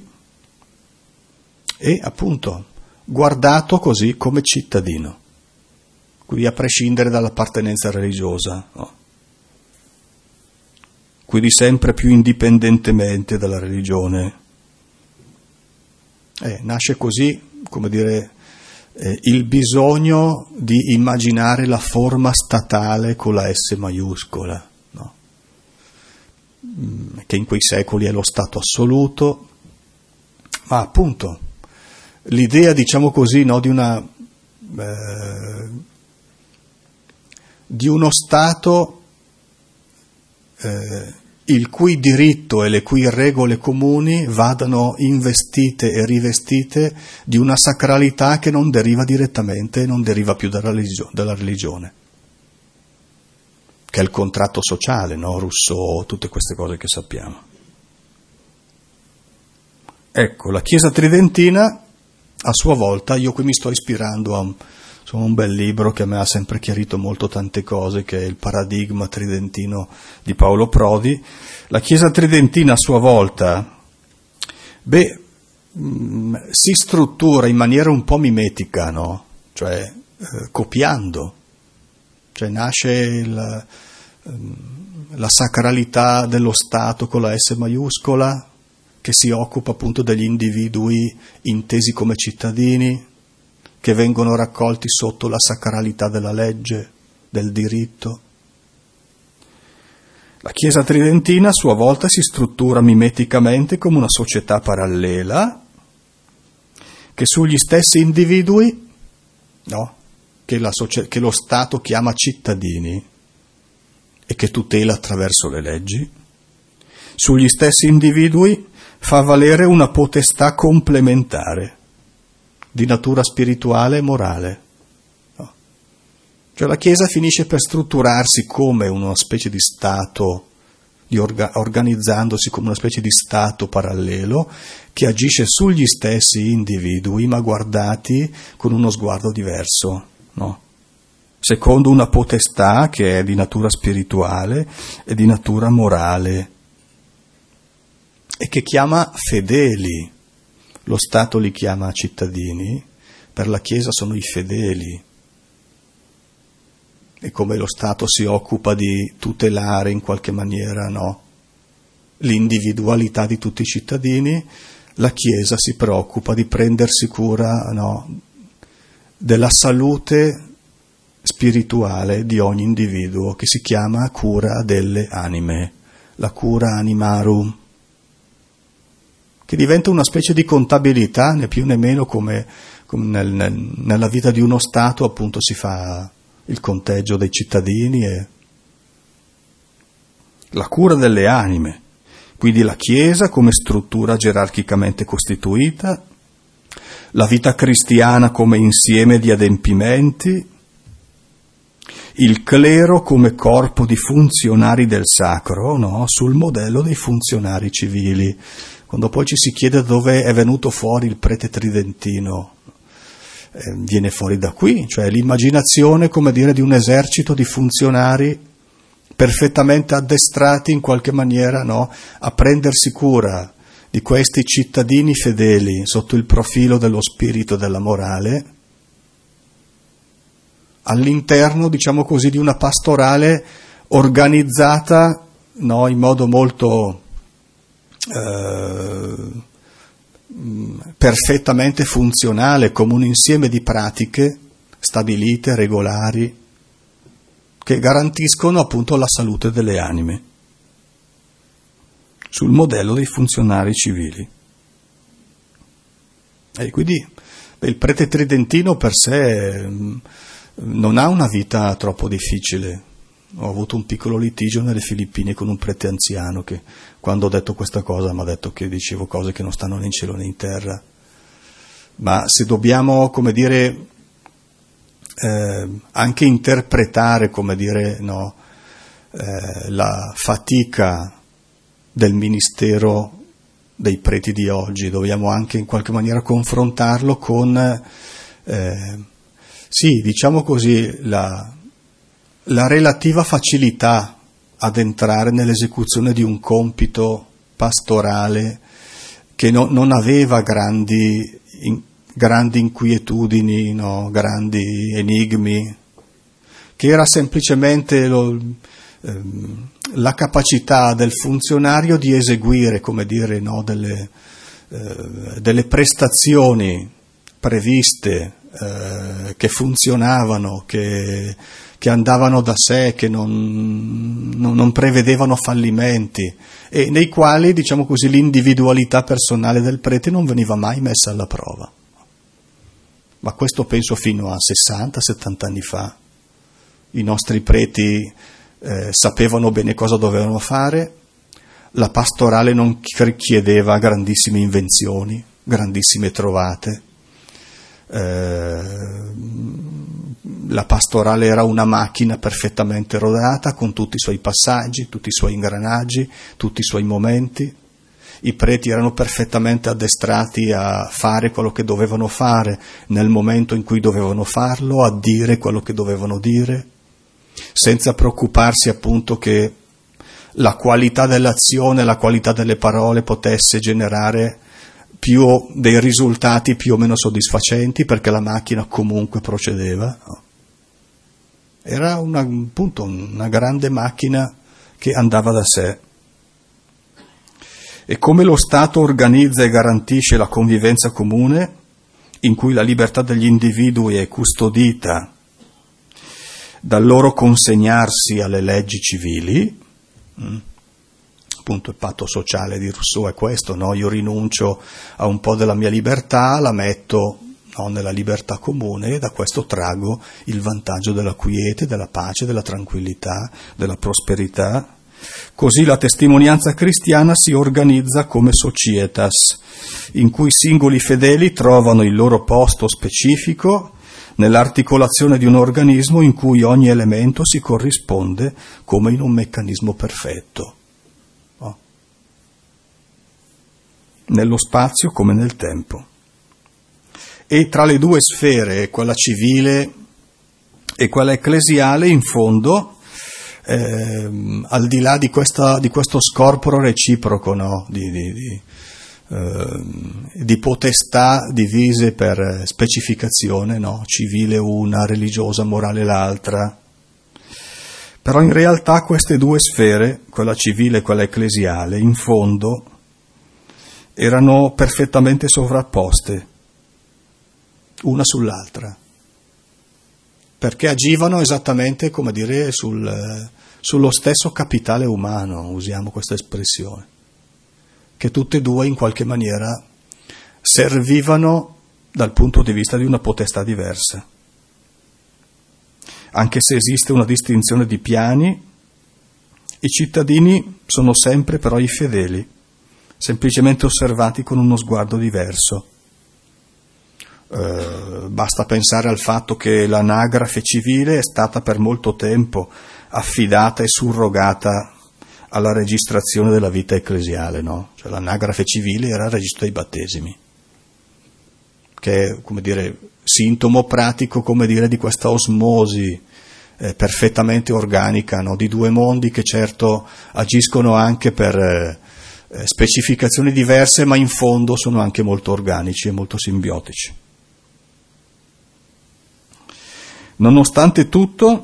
e appunto guardato così come cittadino, quindi a prescindere dall'appartenenza religiosa, no? Quindi sempre più indipendentemente dalla religione. Nasce così, come dire, il bisogno di immaginare la forma statale con la S maiuscola, no? Che in quei secoli è lo Stato assoluto, ma appunto l'idea, diciamo così, no, di uno Stato il cui diritto e le cui regole comuni vadano investite e rivestite di una sacralità che non deriva direttamente, non deriva più dalla religione, che è il contratto sociale, no? Rousseau, tutte queste cose che sappiamo. Ecco, la Chiesa tridentina, a sua volta, io qui mi sto ispirando a un bel libro che a me ha sempre chiarito molto tante cose, che è il Paradigma tridentino di Paolo Prodi. La Chiesa tridentina a sua volta, si struttura in maniera un po' mimetica, no? Cioè copiando, cioè nasce la sacralità dello Stato con la S maiuscola, che si occupa appunto degli individui intesi come cittadini, che vengono raccolti sotto la sacralità della legge, del diritto. La Chiesa tridentina a sua volta si struttura mimeticamente come una società parallela che sugli stessi individui, no, che lo Stato chiama cittadini e che tutela attraverso le leggi, sugli stessi individui fa valere una potestà complementare di natura spirituale e morale. No? Cioè la Chiesa finisce per strutturarsi come una specie di Stato, organizzandosi come una specie di Stato parallelo che agisce sugli stessi individui, ma guardati con uno sguardo diverso, no? Secondo una potestà che è di natura spirituale e di natura morale e che chiama fedeli. Lo Stato li chiama cittadini, per la Chiesa sono i fedeli. E come lo Stato si occupa di tutelare in qualche maniera, no, l'individualità di tutti i cittadini, la Chiesa si preoccupa di prendersi cura, no, della salute spirituale di ogni individuo, che si chiama cura delle anime, la cura animarum, che diventa una specie di contabilità, né più né meno come nella vita di uno Stato appunto si fa il conteggio dei cittadini e la cura delle anime. Quindi la Chiesa come struttura gerarchicamente costituita, la vita cristiana come insieme di adempimenti, il clero come corpo di funzionari del sacro, no? Sul modello dei funzionari civili. Quando poi ci si chiede dove è venuto fuori il prete tridentino, viene fuori da qui, cioè l'immaginazione, come dire, di un esercito di funzionari perfettamente addestrati in qualche maniera, no, a prendersi cura di questi cittadini fedeli sotto il profilo dello spirito e della morale, all'interno, diciamo così, di una pastorale organizzata, no, in modo molto perfettamente funzionale, come un insieme di pratiche stabilite, regolari, che garantiscono appunto la salute delle anime, sul modello dei funzionari civili. E quindi il prete tridentino per sé non ha una vita troppo difficile. Ho avuto un piccolo litigio nelle Filippine con un prete anziano che, quando ho detto questa cosa, mi ha detto che dicevo cose che non stanno né in cielo né in terra. Ma se dobbiamo, come dire, anche interpretare, come dire, no, la fatica del ministero dei preti di oggi, dobbiamo anche in qualche maniera confrontarlo con, sì, diciamo così, la relativa facilità ad entrare nell'esecuzione di un compito pastorale che non aveva grandi inquietudini, no, grandi enigmi, che era semplicemente la capacità del funzionario di eseguire, come dire, no, delle prestazioni previste, che funzionavano, che andavano da sé, che non prevedevano fallimenti e nei quali, diciamo così, l'individualità personale del prete non veniva mai messa alla prova. Ma questo penso fino a 60-70 anni fa. I nostri preti sapevano bene cosa dovevano fare, la pastorale non chiedeva grandissime invenzioni, grandissime trovate. La pastorale era una macchina perfettamente rodata con tutti i suoi passaggi, tutti i suoi ingranaggi, tutti i suoi momenti. I preti erano perfettamente addestrati a fare quello che dovevano fare nel momento in cui dovevano farlo, a dire quello che dovevano dire, senza preoccuparsi appunto che la qualità dell'azione, la qualità delle parole potesse generare più dei risultati più o meno soddisfacenti, perché la macchina comunque procedeva. Era appunto una grande macchina che andava da sé. E come lo Stato organizza e garantisce la convivenza comune, in cui la libertà degli individui è custodita dal loro consegnarsi alle leggi civili, appunto il patto sociale di Rousseau è questo, no? Io rinuncio a un po' della mia libertà, la metto nella libertà comune e da questo trago il vantaggio della quiete, della pace, della tranquillità, della prosperità. Così la testimonianza cristiana si organizza come societas, in cui i singoli fedeli trovano il loro posto specifico nell'articolazione di un organismo in cui ogni elemento si corrisponde come in un meccanismo perfetto, no? Nello spazio come nel tempo. E tra le due sfere, quella civile e quella ecclesiale, in fondo, al di là di questo scorporo reciproco, no? Di potestà divise per specificazione, no? Civile una, religiosa, morale l'altra. Però in realtà queste due sfere, quella civile e quella ecclesiale, in fondo erano perfettamente sovrapposte una sull'altra, perché agivano esattamente, come dire, sullo stesso capitale umano, usiamo questa espressione, che tutte e due in qualche maniera servivano dal punto di vista di una potestà diversa. Anche se esiste una distinzione di piani, i cittadini sono sempre però i fedeli, semplicemente osservati con uno sguardo diverso. Basta pensare al fatto che l'anagrafe civile è stata per molto tempo affidata e surrogata alla registrazione della vita ecclesiale, no? Cioè l'anagrafe civile era il registro dei battesimi, che è, come dire, sintomo pratico, come dire, di questa osmosi perfettamente organica, no? Di due mondi che certo agiscono anche per specificazioni diverse, ma in fondo sono anche molto organici e molto simbiotici. Nonostante tutto,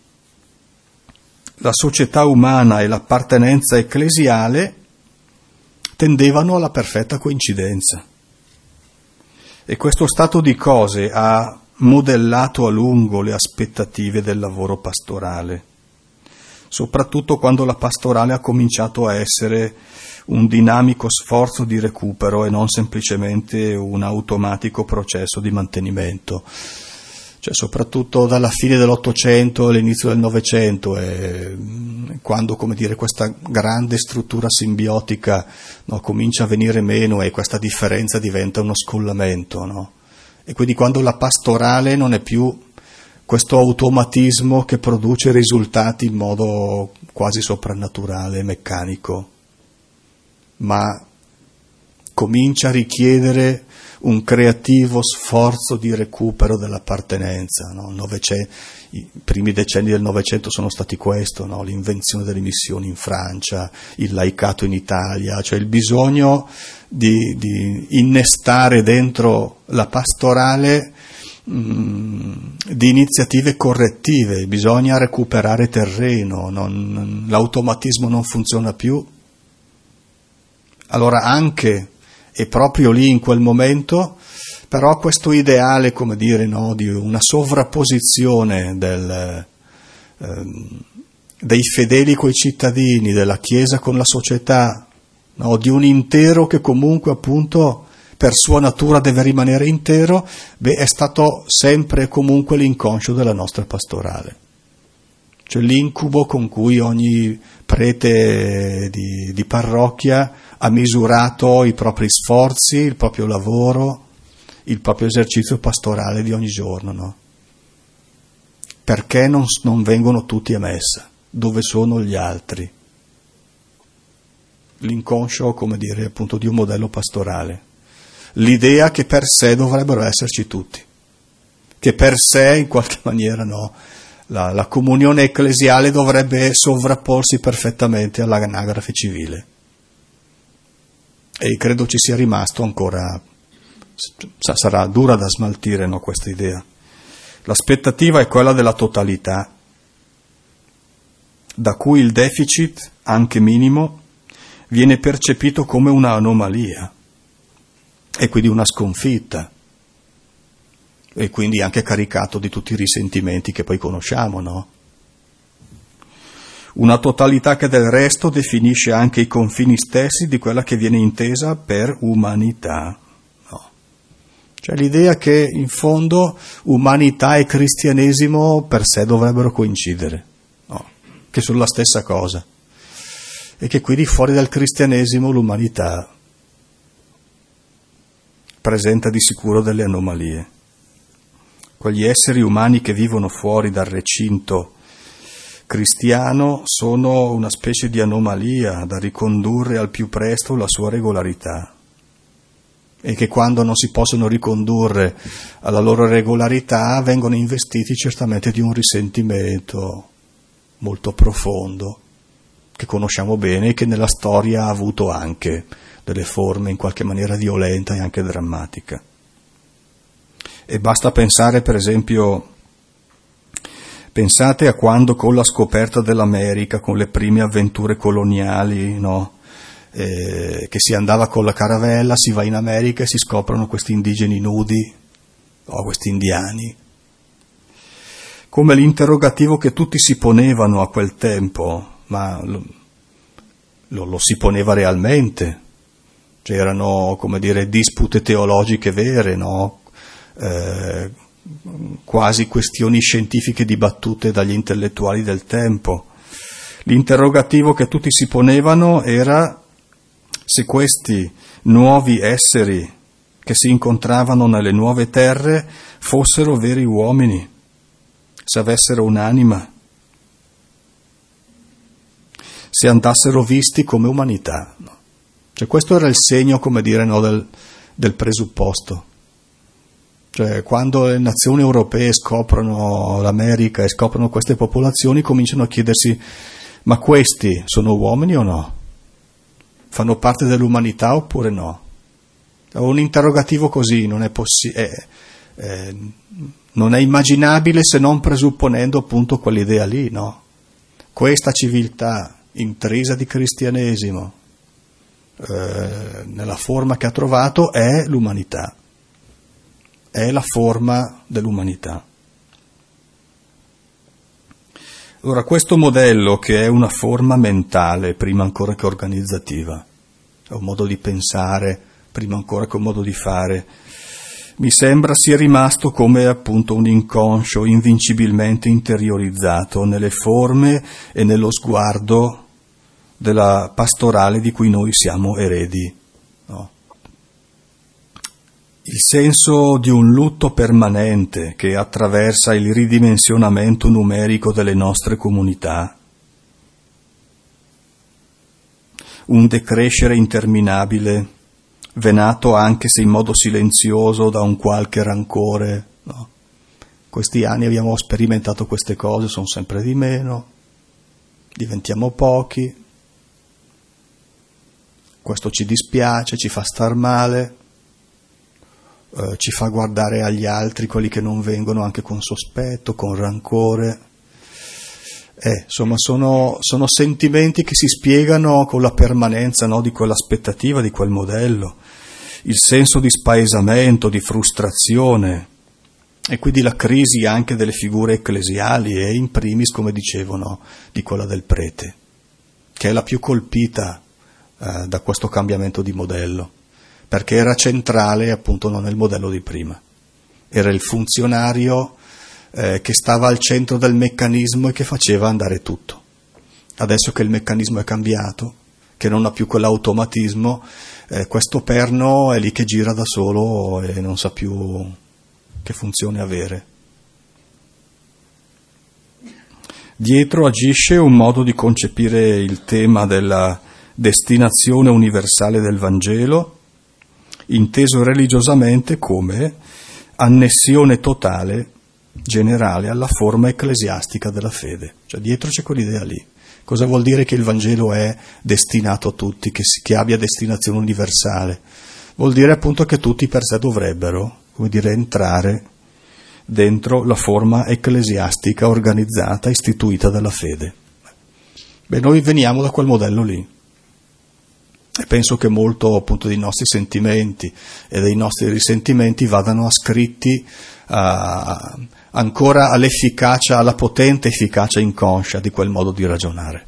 la società umana e l'appartenenza ecclesiale tendevano alla perfetta coincidenza. E questo stato di cose ha modellato a lungo le aspettative del lavoro pastorale, soprattutto quando la pastorale ha cominciato a essere un dinamico sforzo di recupero e non semplicemente un automatico processo di mantenimento. Cioè soprattutto dalla fine dell'Ottocento all'inizio del Novecento, quando, come dire, questa grande struttura simbiotica, no, comincia a venire meno e questa differenza diventa uno scollamento, no? E quindi quando la pastorale non è più questo automatismo che produce risultati in modo quasi soprannaturale, meccanico, ma comincia a richiedere un creativo sforzo di recupero dell'appartenenza, no? I primi decenni del Novecento sono stati questo, no? L'invenzione delle missioni in Francia, il laicato in Italia, cioè il bisogno di innestare dentro la pastorale di iniziative correttive, bisogna recuperare terreno, l'automatismo non funziona più. Allora anche e proprio lì in quel momento Però questo ideale, come dire, no, di una sovrapposizione dei fedeli coi cittadini, della Chiesa con la società, no, di un intero che comunque appunto per sua natura deve rimanere intero, è stato sempre e comunque l'inconscio della nostra pastorale. Cioè l'incubo con cui ogni prete di parrocchia ha misurato i propri sforzi, il proprio lavoro, il proprio esercizio pastorale di ogni giorno, no? Perché non vengono tutti a messa? Dove sono gli altri? L'inconscio, come dire, appunto di un modello pastorale. L'idea che per sé dovrebbero esserci tutti, che per sé in qualche maniera no, la comunione ecclesiale dovrebbe sovrapporsi perfettamente all'anagrafe civile. E credo ci sia rimasto ancora, sarà dura da smaltire, no, questa idea. L'aspettativa è quella della totalità, da cui il deficit, anche minimo, viene percepito come una anomalia e quindi una sconfitta, e quindi anche caricato di tutti i risentimenti che poi conosciamo, no? Una totalità che del resto definisce anche i confini stessi di quella che viene intesa per umanità. No. Cioè l'idea che in fondo umanità e cristianesimo per sé dovrebbero coincidere, no? Che sono la stessa cosa, e che quindi fuori dal cristianesimo l'umanità presenta di sicuro delle anomalie. Quegli esseri umani che vivono fuori dal recinto cristiano sono una specie di anomalia da ricondurre al più presto alla sua regolarità, e che quando non si possono ricondurre alla loro regolarità vengono investiti certamente di un risentimento molto profondo, che conosciamo bene e che nella storia ha avuto anche delle forme in qualche maniera violenta e anche drammatica. E basta pensare, per esempio, pensate a quando con la scoperta dell'America, con le prime avventure coloniali, no? Che si andava con la caravella, si va in America e si scoprono questi indigeni nudi, o questi indiani. Come l'interrogativo che tutti si ponevano a quel tempo, ma lo si poneva realmente. C'erano, come dire, dispute teologiche vere, no? Quasi questioni scientifiche dibattute dagli intellettuali del tempo. L'interrogativo che tutti si ponevano era se questi nuovi esseri che si incontravano nelle nuove terre fossero veri uomini, se avessero un'anima, se andassero visti come umanità. No? Cioè questo era il segno, come dire, no, del presupposto. Cioè quando le nazioni europee scoprono l'America e scoprono queste popolazioni, cominciano a chiedersi: ma questi sono uomini o no? Fanno parte dell'umanità oppure no? Un interrogativo così non è non è immaginabile se non presupponendo appunto quell'idea lì, no? Questa civiltà intrisa di cristianesimo, nella forma che ha trovato, è l'umanità, è la forma dell'umanità. Allora questo modello, che è una forma mentale prima ancora che organizzativa, è un modo di pensare prima ancora che un modo di fare, mi sembra sia rimasto come appunto un inconscio invincibilmente interiorizzato nelle forme e nello sguardo della pastorale di cui noi siamo eredi, no? Il senso di un lutto permanente che attraversa il ridimensionamento numerico delle nostre comunità, un decrescere interminabile, venato anche se in modo silenzioso da un qualche rancore, no? Questi anni abbiamo sperimentato queste cose, sono sempre di meno, diventiamo pochi, questo ci dispiace, ci fa star male, ci fa guardare agli altri, quelli che non vengono, anche con sospetto, con rancore. Insomma, sono sentimenti che si spiegano con la permanenza, no, di quell'aspettativa, di quel modello. il senso di spaesamento, di frustrazione, e quindi la crisi anche delle figure ecclesiali e in primis, come dicevano, di quella del prete, che è la più colpita da questo cambiamento di modello, perché era centrale appunto non nel modello di prima, era il funzionario che stava al centro del meccanismo e che faceva andare tutto. Adesso che il meccanismo è cambiato, che non ha più quell'automatismo, questo perno è lì che gira da solo e non sa più che funzione avere. Dietro agisce un modo di concepire il tema della destinazione universale del Vangelo, inteso religiosamente come annessione totale, generale, alla forma ecclesiastica della fede. Cioè dietro c'è quell'idea lì. Cosa vuol dire che il Vangelo è destinato a tutti, che abbia destinazione universale? Vuol dire appunto che tutti per sé dovrebbero, come dire, entrare dentro la forma ecclesiastica organizzata, istituita dalla fede. Beh, noi veniamo da quel modello lì e penso che molto appunto dei nostri sentimenti e dei nostri risentimenti vadano ascritti ancora all'efficacia, alla potente efficacia inconscia di quel modo di ragionare,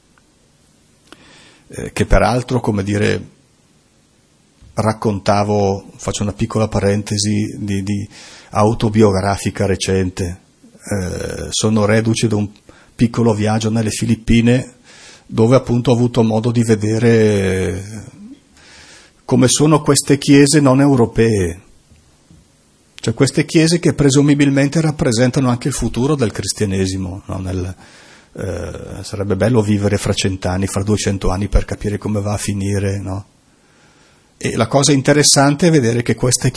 che peraltro, come dire, raccontavo, faccio una piccola parentesi di autobiografica recente, sono reduce da un piccolo viaggio nelle Filippine dove appunto ho avuto modo di vedere come sono queste chiese non europee, cioè queste chiese che presumibilmente rappresentano anche il futuro del cristianesimo, no? Sarebbe bello vivere fra 100 anni, fra 200 anni per capire come va a finire, no? E la cosa interessante è vedere che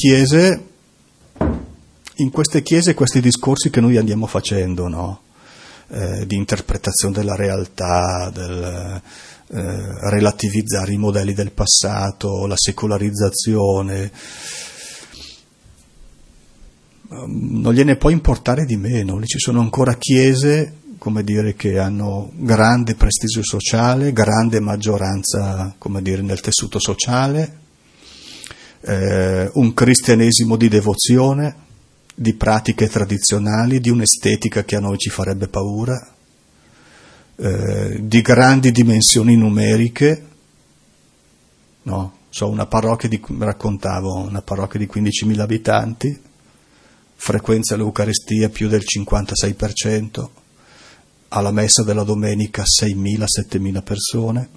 in queste chiese questi discorsi che noi andiamo facendo, no? Di interpretazione della realtà, del relativizzare i modelli del passato, la secolarizzazione, non gliene può importare di meno. Lì ci sono ancora chiese, come dire, che hanno grande prestigio sociale, grande maggioranza, come dire, nel tessuto sociale, un cristianesimo di devozione, di pratiche tradizionali, di un'estetica che a noi ci farebbe paura, di grandi dimensioni numeriche, no? Una parrocchia raccontavo, una parrocchia di 15.000 abitanti, frequenza l'Eucaristia più del 56%, alla messa della domenica 6.000-7.000 persone,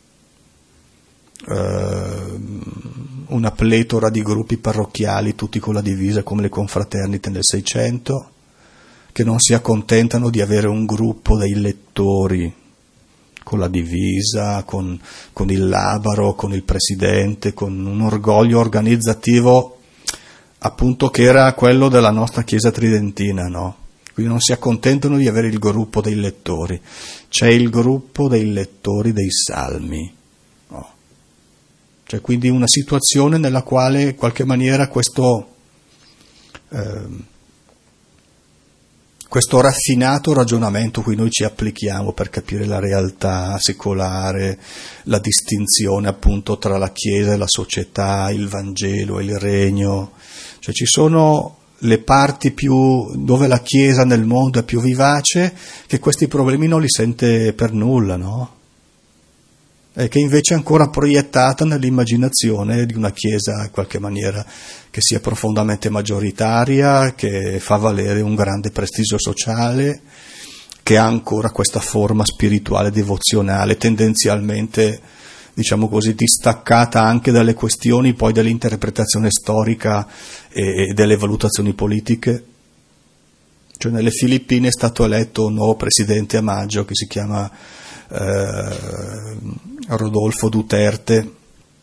una pletora di gruppi parrocchiali, tutti con la divisa come le confraternite nel 600, che non si accontentano di avere un gruppo dei lettori con la divisa, con il labaro, con il presidente, con un orgoglio organizzativo appunto che era quello della nostra Chiesa tridentina, no? Quindi non si accontentano di avere il gruppo dei lettori, c'è il gruppo dei lettori dei salmi, no? Cioè quindi una situazione nella quale in qualche maniera questo raffinato ragionamento cui noi ci applichiamo per capire la realtà secolare, la distinzione appunto tra la Chiesa e la società, il Vangelo e il Regno, cioè ci sono le parti più dove la Chiesa nel mondo è più vivace, che questi problemi non li sente per nulla, no? E che invece è ancora proiettata nell'immaginazione di una Chiesa in qualche maniera che sia profondamente maggioritaria, che fa valere un grande prestigio sociale, che ha ancora questa forma spirituale devozionale, tendenzialmente, diciamo così, distaccata anche dalle questioni poi dell'interpretazione storica e delle valutazioni politiche. Cioè nelle Filippine è stato eletto un nuovo presidente a maggio che si chiama Rodolfo Duterte,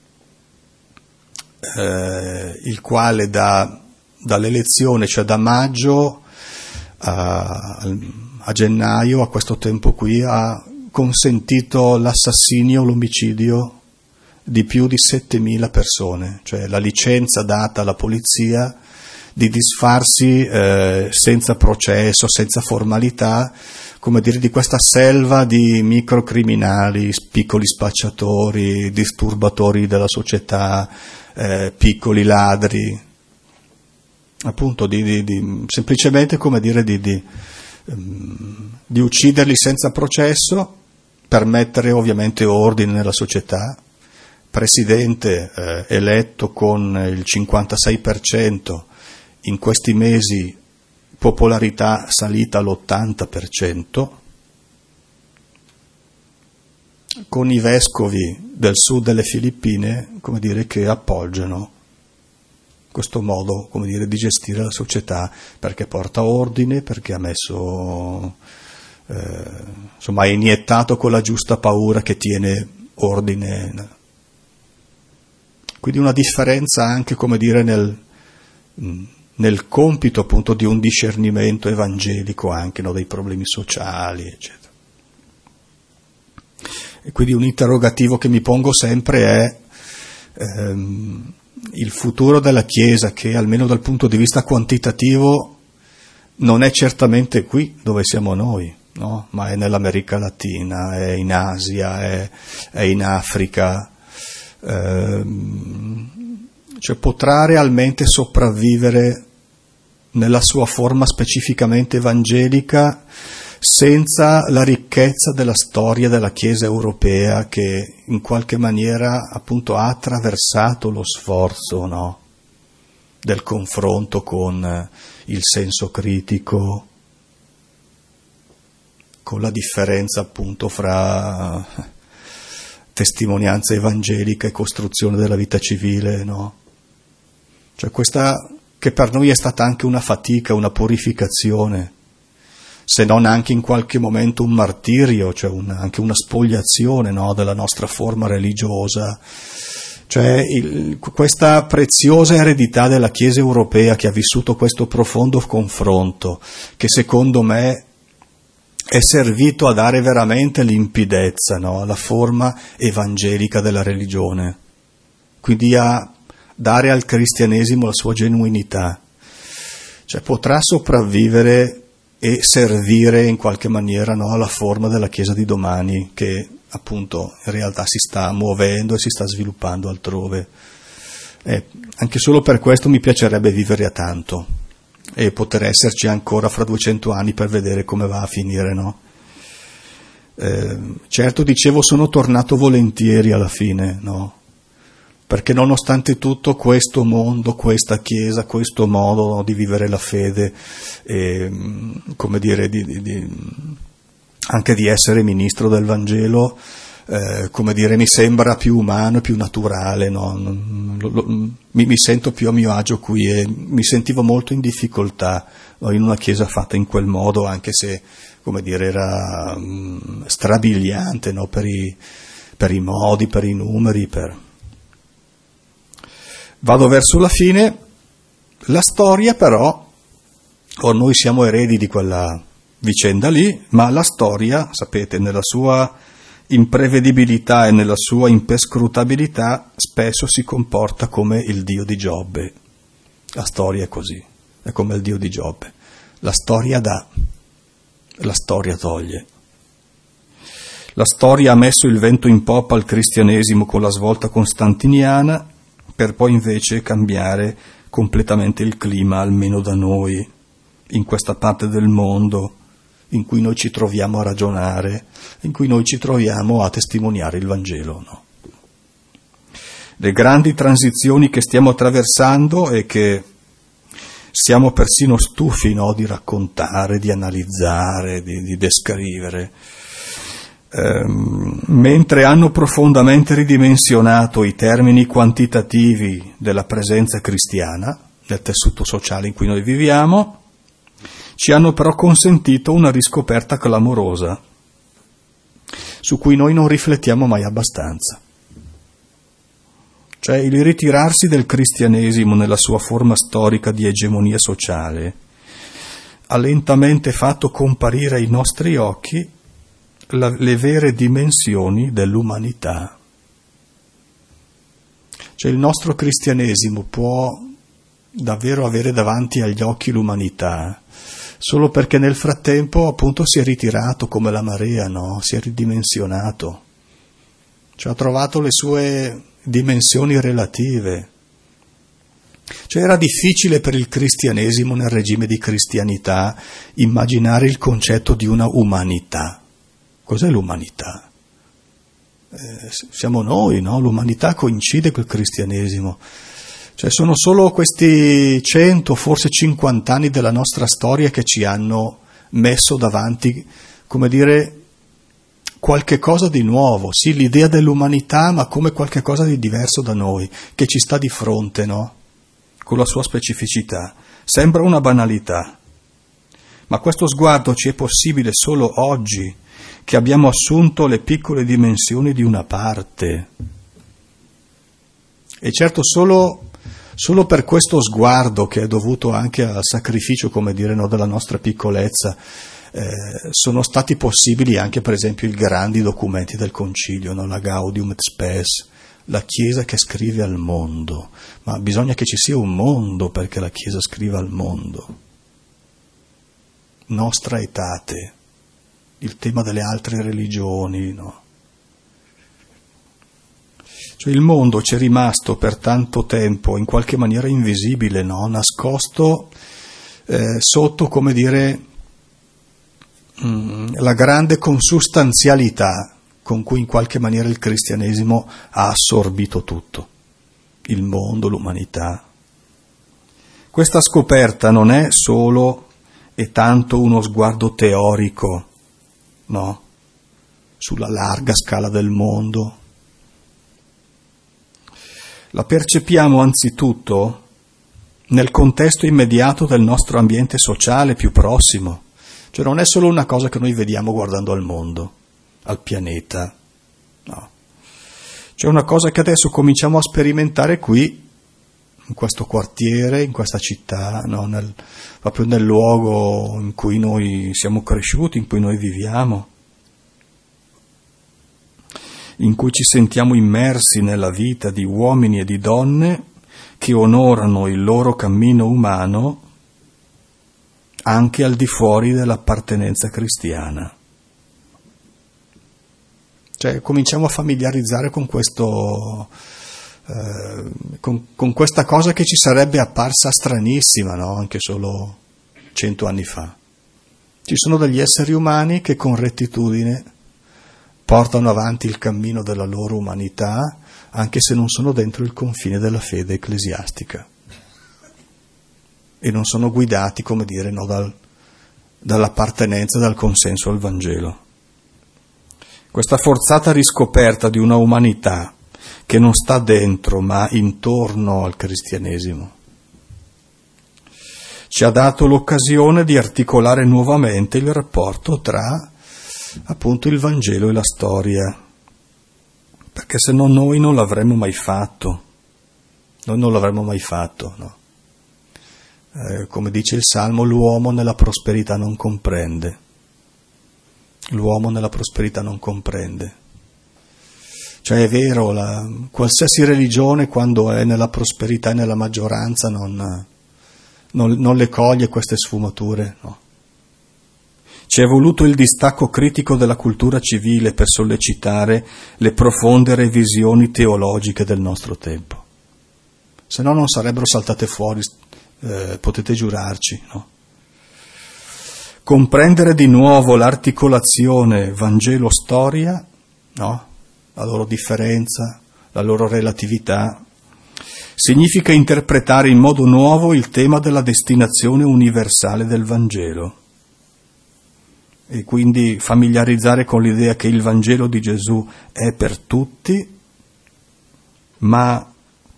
il quale dall'elezione, cioè da maggio a gennaio, a questo tempo qui, ha consentito l'assassinio, l'omicidio di più di 7.000 persone, cioè la licenza data alla polizia di disfarsi senza processo, senza formalità, come dire, di questa selva di microcriminali, piccoli spacciatori, disturbatori della società, piccoli ladri, appunto semplicemente, come dire, di ucciderli senza processo per mettere ovviamente ordine nella società. Presidente eletto con il 56%, in questi mesi popolarità salita all'80%, con i vescovi del sud delle Filippine, come dire, che appoggiano questo modo, come dire, di gestire la società, perché porta ordine, perché ha messo, insomma, ha iniettato con la giusta paura che tiene ordine. Quindi una differenza anche, come dire, nel compito appunto di un discernimento evangelico anche, no, dei problemi sociali, eccetera. E quindi un interrogativo che mi pongo sempre è il futuro della Chiesa, che almeno dal punto di vista quantitativo non è certamente qui dove siamo noi, no? Ma è nell'America Latina, è in Asia, è in Africa. Cioè potrà realmente sopravvivere nella sua forma specificamente evangelica senza la ricchezza della storia della Chiesa europea, che in qualche maniera appunto ha attraversato lo sforzo, no, del confronto con il senso critico, con la differenza appunto fra testimonianza evangelica e costruzione della vita civile, no? Cioè questa che per noi è stata anche una fatica, una purificazione, se non anche in qualche momento un martirio, cioè anche una spoliazione, no, della nostra forma religiosa. Cioè questa preziosa eredità della Chiesa europea che ha vissuto questo profondo confronto, che secondo me è servito a dare veramente limpidezza, no, alla forma evangelica della religione, quindi a dare al cristianesimo la sua genuinità. Cioè potrà sopravvivere e servire in qualche maniera, no, alla forma della Chiesa di domani, che appunto in realtà si sta muovendo e si sta sviluppando altrove. Anche solo per questo mi piacerebbe vivere a tanto e poter esserci ancora fra 200 anni per vedere come va a finire, no? Certo, dicevo, sono tornato volentieri alla fine, no? Perché nonostante tutto questo mondo, questa Chiesa, questo modo, no, di vivere la fede, come dire, anche di essere ministro del Vangelo, come dire, mi sembra più umano e più naturale, no? Mi sento più a mio agio qui e mi sentivo molto in difficoltà, no, in una Chiesa fatta in quel modo, anche se, come dire, era strabiliante, no, per i modi, per i numeri, Vado verso la fine. La storia però, noi siamo eredi di quella vicenda lì, ma la storia, sapete, nella sua imprevedibilità e nella sua impescrutabilità spesso si comporta come il Dio di Giobbe. La storia è così, è come il Dio di Giobbe. La storia dà, la storia toglie. La storia ha messo il vento in poppa al cristianesimo con la svolta costantiniana, per poi invece cambiare completamente il clima, almeno da noi, in questa parte del mondo in cui noi ci troviamo a ragionare, in cui noi ci troviamo a testimoniare il Vangelo, no? Le grandi transizioni che stiamo attraversando e che siamo persino stufi, no, di raccontare, di analizzare, di descrivere, mentre hanno profondamente ridimensionato i termini quantitativi della presenza cristiana nel tessuto sociale in cui noi viviamo, ci hanno però consentito una riscoperta clamorosa su cui noi non riflettiamo mai abbastanza. Cioè il ritirarsi del cristianesimo nella sua forma storica di egemonia sociale ha lentamente fatto comparire ai nostri occhi le vere dimensioni dell'umanità. Cioè il nostro cristianesimo può davvero avere davanti agli occhi l'umanità, solo perché nel frattempo appunto si è ritirato come la marea, no? Si è ridimensionato, cioè ha trovato le sue dimensioni relative. Cioè era difficile per il cristianesimo, nel regime di cristianità, immaginare il concetto di una umanità. Cos'è l'umanità? Siamo noi, no? L'umanità coincide col cristianesimo. Cioè sono solo questi 100, forse 50 anni della nostra storia che ci hanno messo davanti, come dire, qualche cosa di nuovo, sì, l'idea dell'umanità, ma come qualche cosa di diverso da noi, che ci sta di fronte, no? Con la sua specificità. Sembra una banalità, ma questo sguardo ci è possibile solo oggi, che abbiamo assunto le piccole dimensioni di una parte. E certo solo per questo sguardo, che è dovuto anche al sacrificio, come dire, no, della nostra piccolezza, sono stati possibili anche per esempio i grandi documenti del Concilio, no? La Gaudium et Spes, la Chiesa che scrive al mondo, ma bisogna che ci sia un mondo perché la Chiesa scriva al mondo. Nostra Aetate, il tema delle altre religioni, no? Cioè il mondo ci è rimasto per tanto tempo in qualche maniera invisibile, no? Nascosto sotto, come dire, la grande consustanzialità con cui in qualche maniera il cristianesimo ha assorbito tutto, il mondo, l'umanità. Questa scoperta non è solo e tanto uno sguardo teorico, no? Sulla larga scala del mondo. La percepiamo anzitutto nel contesto immediato del nostro ambiente sociale più prossimo. Cioè non è solo una cosa che noi vediamo guardando al mondo, al pianeta, no. C'è una cosa che adesso cominciamo a sperimentare qui, in questo quartiere, in questa città, no? Proprio nel luogo in cui noi siamo cresciuti, in cui noi viviamo, in cui ci sentiamo immersi nella vita di uomini e di donne che onorano il loro cammino umano anche al di fuori dell'appartenenza cristiana. Cioè cominciamo a familiarizzare con questo, con questa cosa che ci sarebbe apparsa stranissima, no? Anche solo 100 anni fa. Ci sono degli esseri umani che con rettitudine portano avanti il cammino della loro umanità, anche se non sono dentro il confine della fede ecclesiastica. E non sono guidati, come dire, no, dall'appartenenza, dal consenso al Vangelo. Questa forzata riscoperta di una umanità che non sta dentro ma intorno al cristianesimo ci ha dato l'occasione di articolare nuovamente il rapporto tra appunto il Vangelo e la storia, perché se no noi non l'avremmo mai fatto, no? Come dice il Salmo, l'uomo nella prosperità non comprende. Cioè è vero, qualsiasi religione quando è nella prosperità e nella maggioranza non le coglie queste sfumature, no? Ci è voluto il distacco critico della cultura civile per sollecitare le profonde revisioni teologiche del nostro tempo. Se no non sarebbero saltate fuori, potete giurarci, no? Comprendere di nuovo l'articolazione Vangelo-storia, no? La loro differenza, la loro relatività, significa interpretare in modo nuovo il tema della destinazione universale del Vangelo e quindi familiarizzare con l'idea che il Vangelo di Gesù è per tutti, ma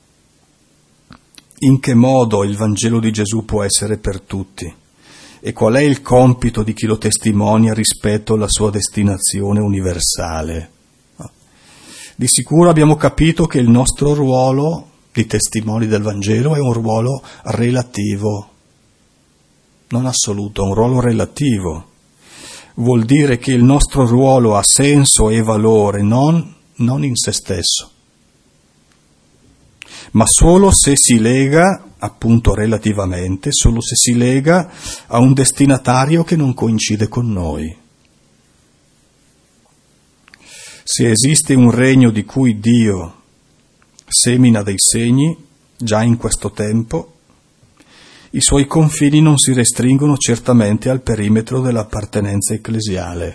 in che modo il Vangelo di Gesù può essere per tutti? E qual è il compito di chi lo testimonia rispetto alla sua destinazione universale? Di sicuro abbiamo capito che il nostro ruolo di testimoni del Vangelo è un ruolo relativo, non assoluto, un ruolo relativo. Vuol dire che il nostro ruolo ha senso e valore non in se stesso, ma solo se si lega appunto relativamente, solo se si lega a un destinatario che non coincide con noi. Se esiste un regno di cui Dio semina dei segni, già in questo tempo, i suoi confini non si restringono certamente al perimetro dell'appartenenza ecclesiale.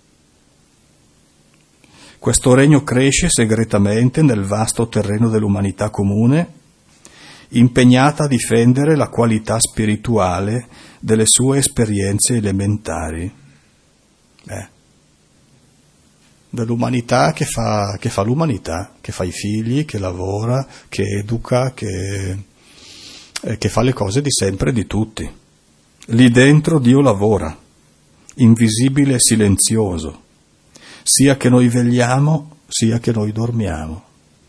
Questo regno cresce segretamente nel vasto terreno dell'umanità comune, impegnata a difendere la qualità spirituale delle sue esperienze elementari. Dell'umanità che fa l'umanità, che fa i figli, che lavora, che educa, che fa le cose di sempre e di tutti. Lì dentro Dio lavora, invisibile e silenzioso, sia che noi vegliamo, sia che noi dormiamo.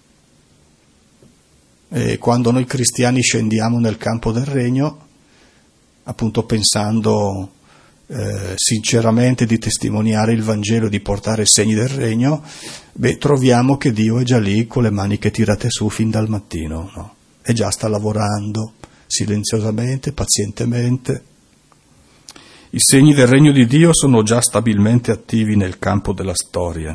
E quando noi cristiani scendiamo nel campo del regno, appunto pensando sinceramente di testimoniare il Vangelo, di portare segni del regno, troviamo che Dio è già lì con le maniche tirate su fin dal mattino, no? E già sta lavorando silenziosamente, pazientemente. I segni del regno di Dio sono già stabilmente attivi nel campo della storia.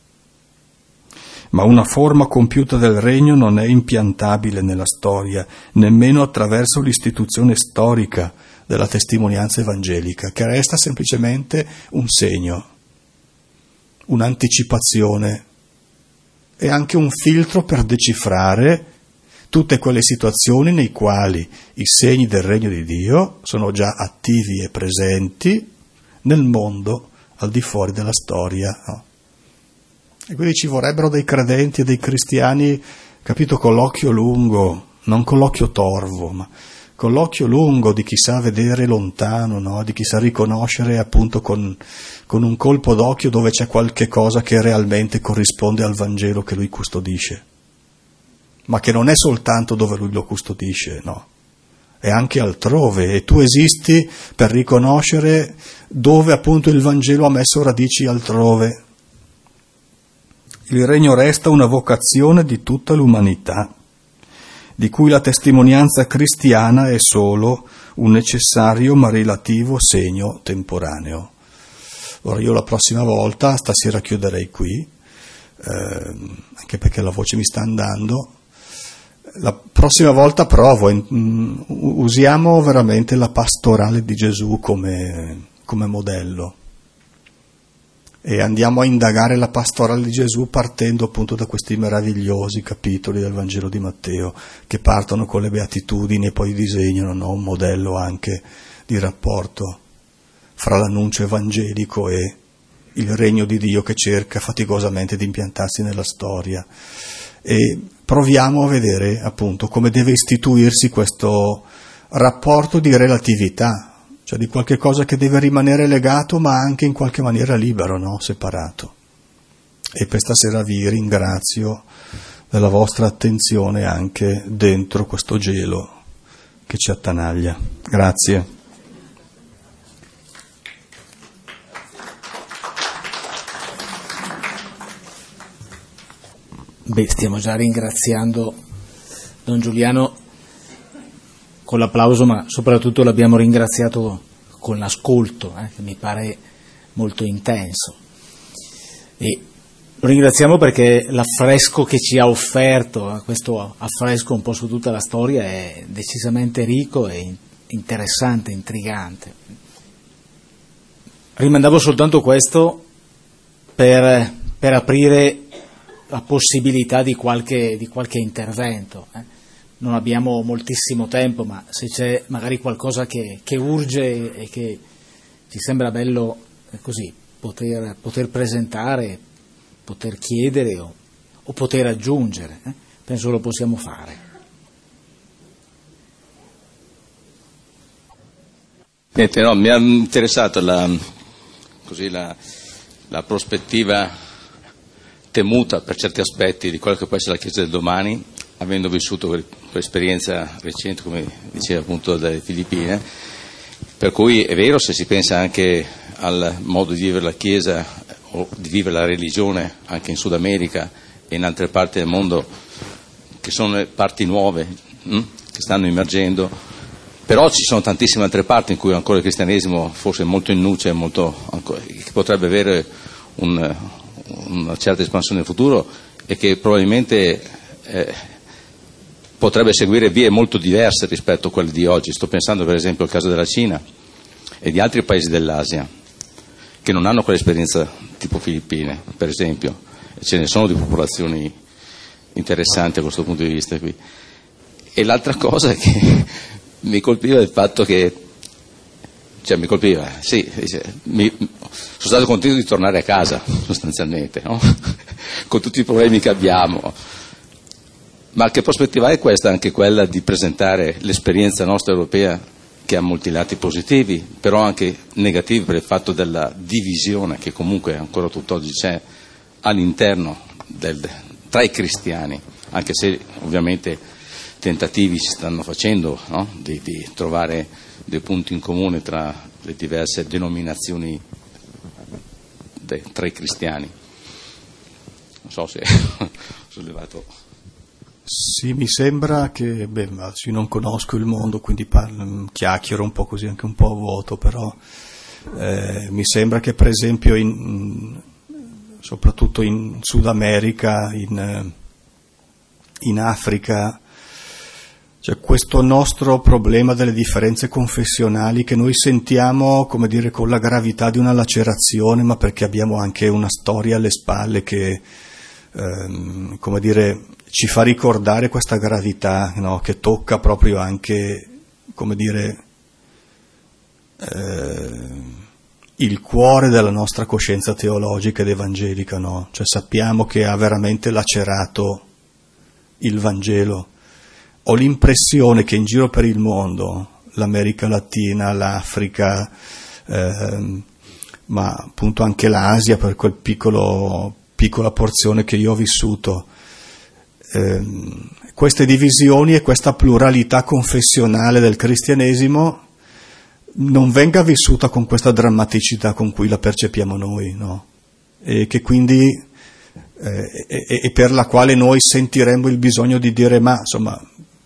Ma una forma compiuta del regno non è impiantabile nella storia, nemmeno attraverso l'istituzione storica della testimonianza evangelica, che resta semplicemente un segno, un'anticipazione e anche un filtro per decifrare tutte quelle situazioni nei quali i segni del regno di Dio sono già attivi e presenti nel mondo al di fuori della storia, no? E quindi ci vorrebbero dei credenti e dei cristiani, capito, con l'occhio lungo, non con l'occhio torvo, ma con l'occhio lungo di chi sa vedere lontano, no? Di chi sa riconoscere appunto con un colpo d'occhio dove c'è qualche cosa che realmente corrisponde al Vangelo che lui custodisce, ma che non è soltanto dove lui lo custodisce, no? È anche altrove, e tu esisti per riconoscere dove appunto il Vangelo ha messo radici altrove. Il regno resta una vocazione di tutta l'umanità, di cui la testimonianza cristiana è solo un necessario ma relativo segno temporaneo. Ora io la prossima volta, stasera chiuderei qui, anche perché la voce mi sta andando, la prossima volta usiamo veramente la pastorale di Gesù come modello. E andiamo a indagare la pastorale di Gesù partendo appunto da questi meravigliosi capitoli del Vangelo di Matteo, che partono con le beatitudini e poi disegnano, no, un modello anche di rapporto fra l'annuncio evangelico e il regno di Dio che cerca faticosamente di impiantarsi nella storia. E proviamo a vedere appunto come deve istituirsi questo rapporto di relatività, cioè di qualche cosa che deve rimanere legato ma anche in qualche maniera libero, no? Separato. E per stasera vi ringrazio della vostra attenzione anche dentro questo gelo che ci attanaglia. Grazie. Stiamo già ringraziando Don Giuliano con l'applauso, ma soprattutto l'abbiamo ringraziato con l'ascolto, che mi pare molto intenso. E lo ringraziamo perché l'affresco che ci ha offerto, questo affresco un po' su tutta la storia, è decisamente ricco e interessante, intrigante. Rimandavo soltanto questo per aprire la possibilità di qualche intervento. Non abbiamo moltissimo tempo, ma se c'è magari qualcosa che urge e che ci sembra bello così poter presentare, poter chiedere o poter aggiungere, penso lo possiamo fare. Niente, no, mi ha interessato la prospettiva temuta per certi aspetti di quello che può essere la Chiesa del domani, avendo vissuto quell'esperienza recente, come diceva appunto, dalle Filippine, per cui è vero, se si pensa anche al modo di vivere la Chiesa o di vivere la religione anche in Sud America e in altre parti del mondo, che sono parti nuove, che che stanno emergendo, però ci sono tantissime altre parti in cui ancora il cristianesimo forse è molto in nuce, che potrebbe avere una certa espansione nel futuro e che probabilmente potrebbe seguire vie molto diverse rispetto a quelle di oggi. Sto pensando per esempio al caso della Cina e di altri paesi dell'Asia che non hanno quell'esperienza tipo Filippine, per esempio, e ce ne sono di popolazioni interessanti da questo punto di vista qui. E l'altra cosa che mi colpiva è il fatto che, sono stato contento di tornare a casa sostanzialmente, no? Con tutti i problemi che abbiamo. Ma che prospettiva è questa, anche quella di presentare l'esperienza nostra europea, che ha molti lati positivi, però anche negativi per il fatto della divisione che comunque ancora tutt'oggi c'è all'interno tra i cristiani, anche se ovviamente tentativi si stanno facendo, no? di trovare dei punti in comune tra le diverse denominazioni tra i cristiani. Non so se ho sollevato. Sì, mi sembra che, io non conosco il mondo, quindi chiacchiero un po' così, anche un po' a vuoto, però mi sembra che per esempio soprattutto in Sud America, in Africa, cioè questo nostro problema delle differenze confessionali che noi sentiamo, come dire, con la gravità di una lacerazione, ma perché abbiamo anche una storia alle spalle che, come dire, ci fa ricordare questa gravità, no? Che tocca proprio anche, come dire, il cuore della nostra coscienza teologica ed evangelica, no? Cioè sappiamo che ha veramente lacerato il Vangelo. Ho l'impressione che in giro per il mondo, l'America Latina, l'Africa, ma appunto anche l'Asia, per quel piccola porzione che io ho vissuto, queste divisioni e questa pluralità confessionale del cristianesimo non venga vissuta con questa drammaticità con cui la percepiamo noi, no? E che quindi e per la quale noi sentiremmo il bisogno di dire, ma insomma,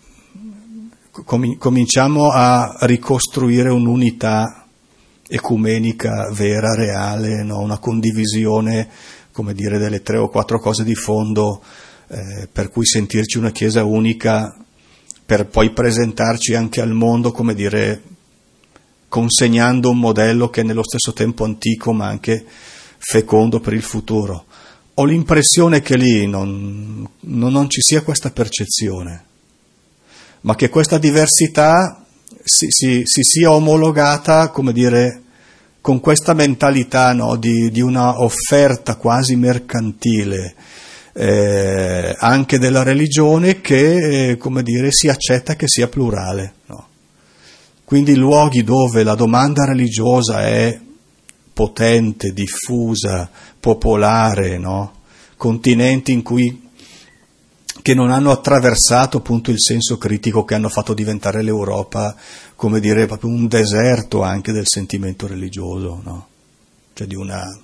cominciamo a ricostruire un'unità ecumenica vera, reale, no? Una condivisione, come dire, delle 3 o 4 cose di fondo, per cui sentirci una Chiesa unica, per poi presentarci anche al mondo, come dire, consegnando un modello che è nello stesso tempo antico ma anche fecondo per il futuro. Ho l'impressione che lì non ci sia questa percezione, ma che questa diversità si sia omologata, come dire, con questa mentalità, no, di una offerta quasi mercantile, anche della religione, che, come dire, si accetta che sia plurale, no? Quindi luoghi dove la domanda religiosa è potente, diffusa, popolare, no? Continenti che non hanno attraversato appunto il senso critico che hanno fatto diventare l'Europa, come dire, proprio un deserto anche del sentimento religioso, no? Cioè di una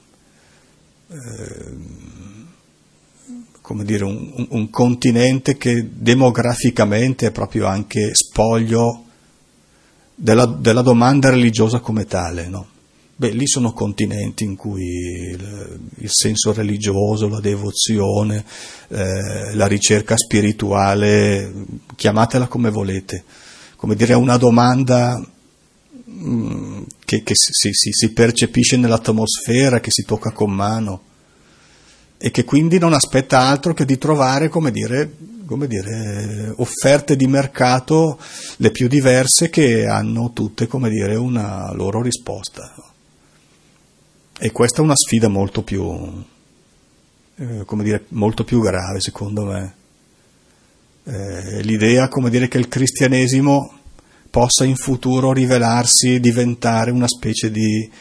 come dire, un continente che demograficamente è proprio anche spoglio della domanda religiosa come tale, no? Lì sono continenti in cui il senso religioso, la devozione, la ricerca spirituale, chiamatela come volete, come dire, è una domanda che si percepisce nell'atmosfera, che si tocca con mano, e che quindi non aspetta altro che di trovare, come dire, offerte di mercato le più diverse, che hanno tutte, come dire, una loro risposta. E questa è una sfida molto più, come dire, molto più grave, secondo me. L'idea, come dire, che il cristianesimo possa in futuro rivelarsi, diventare una specie di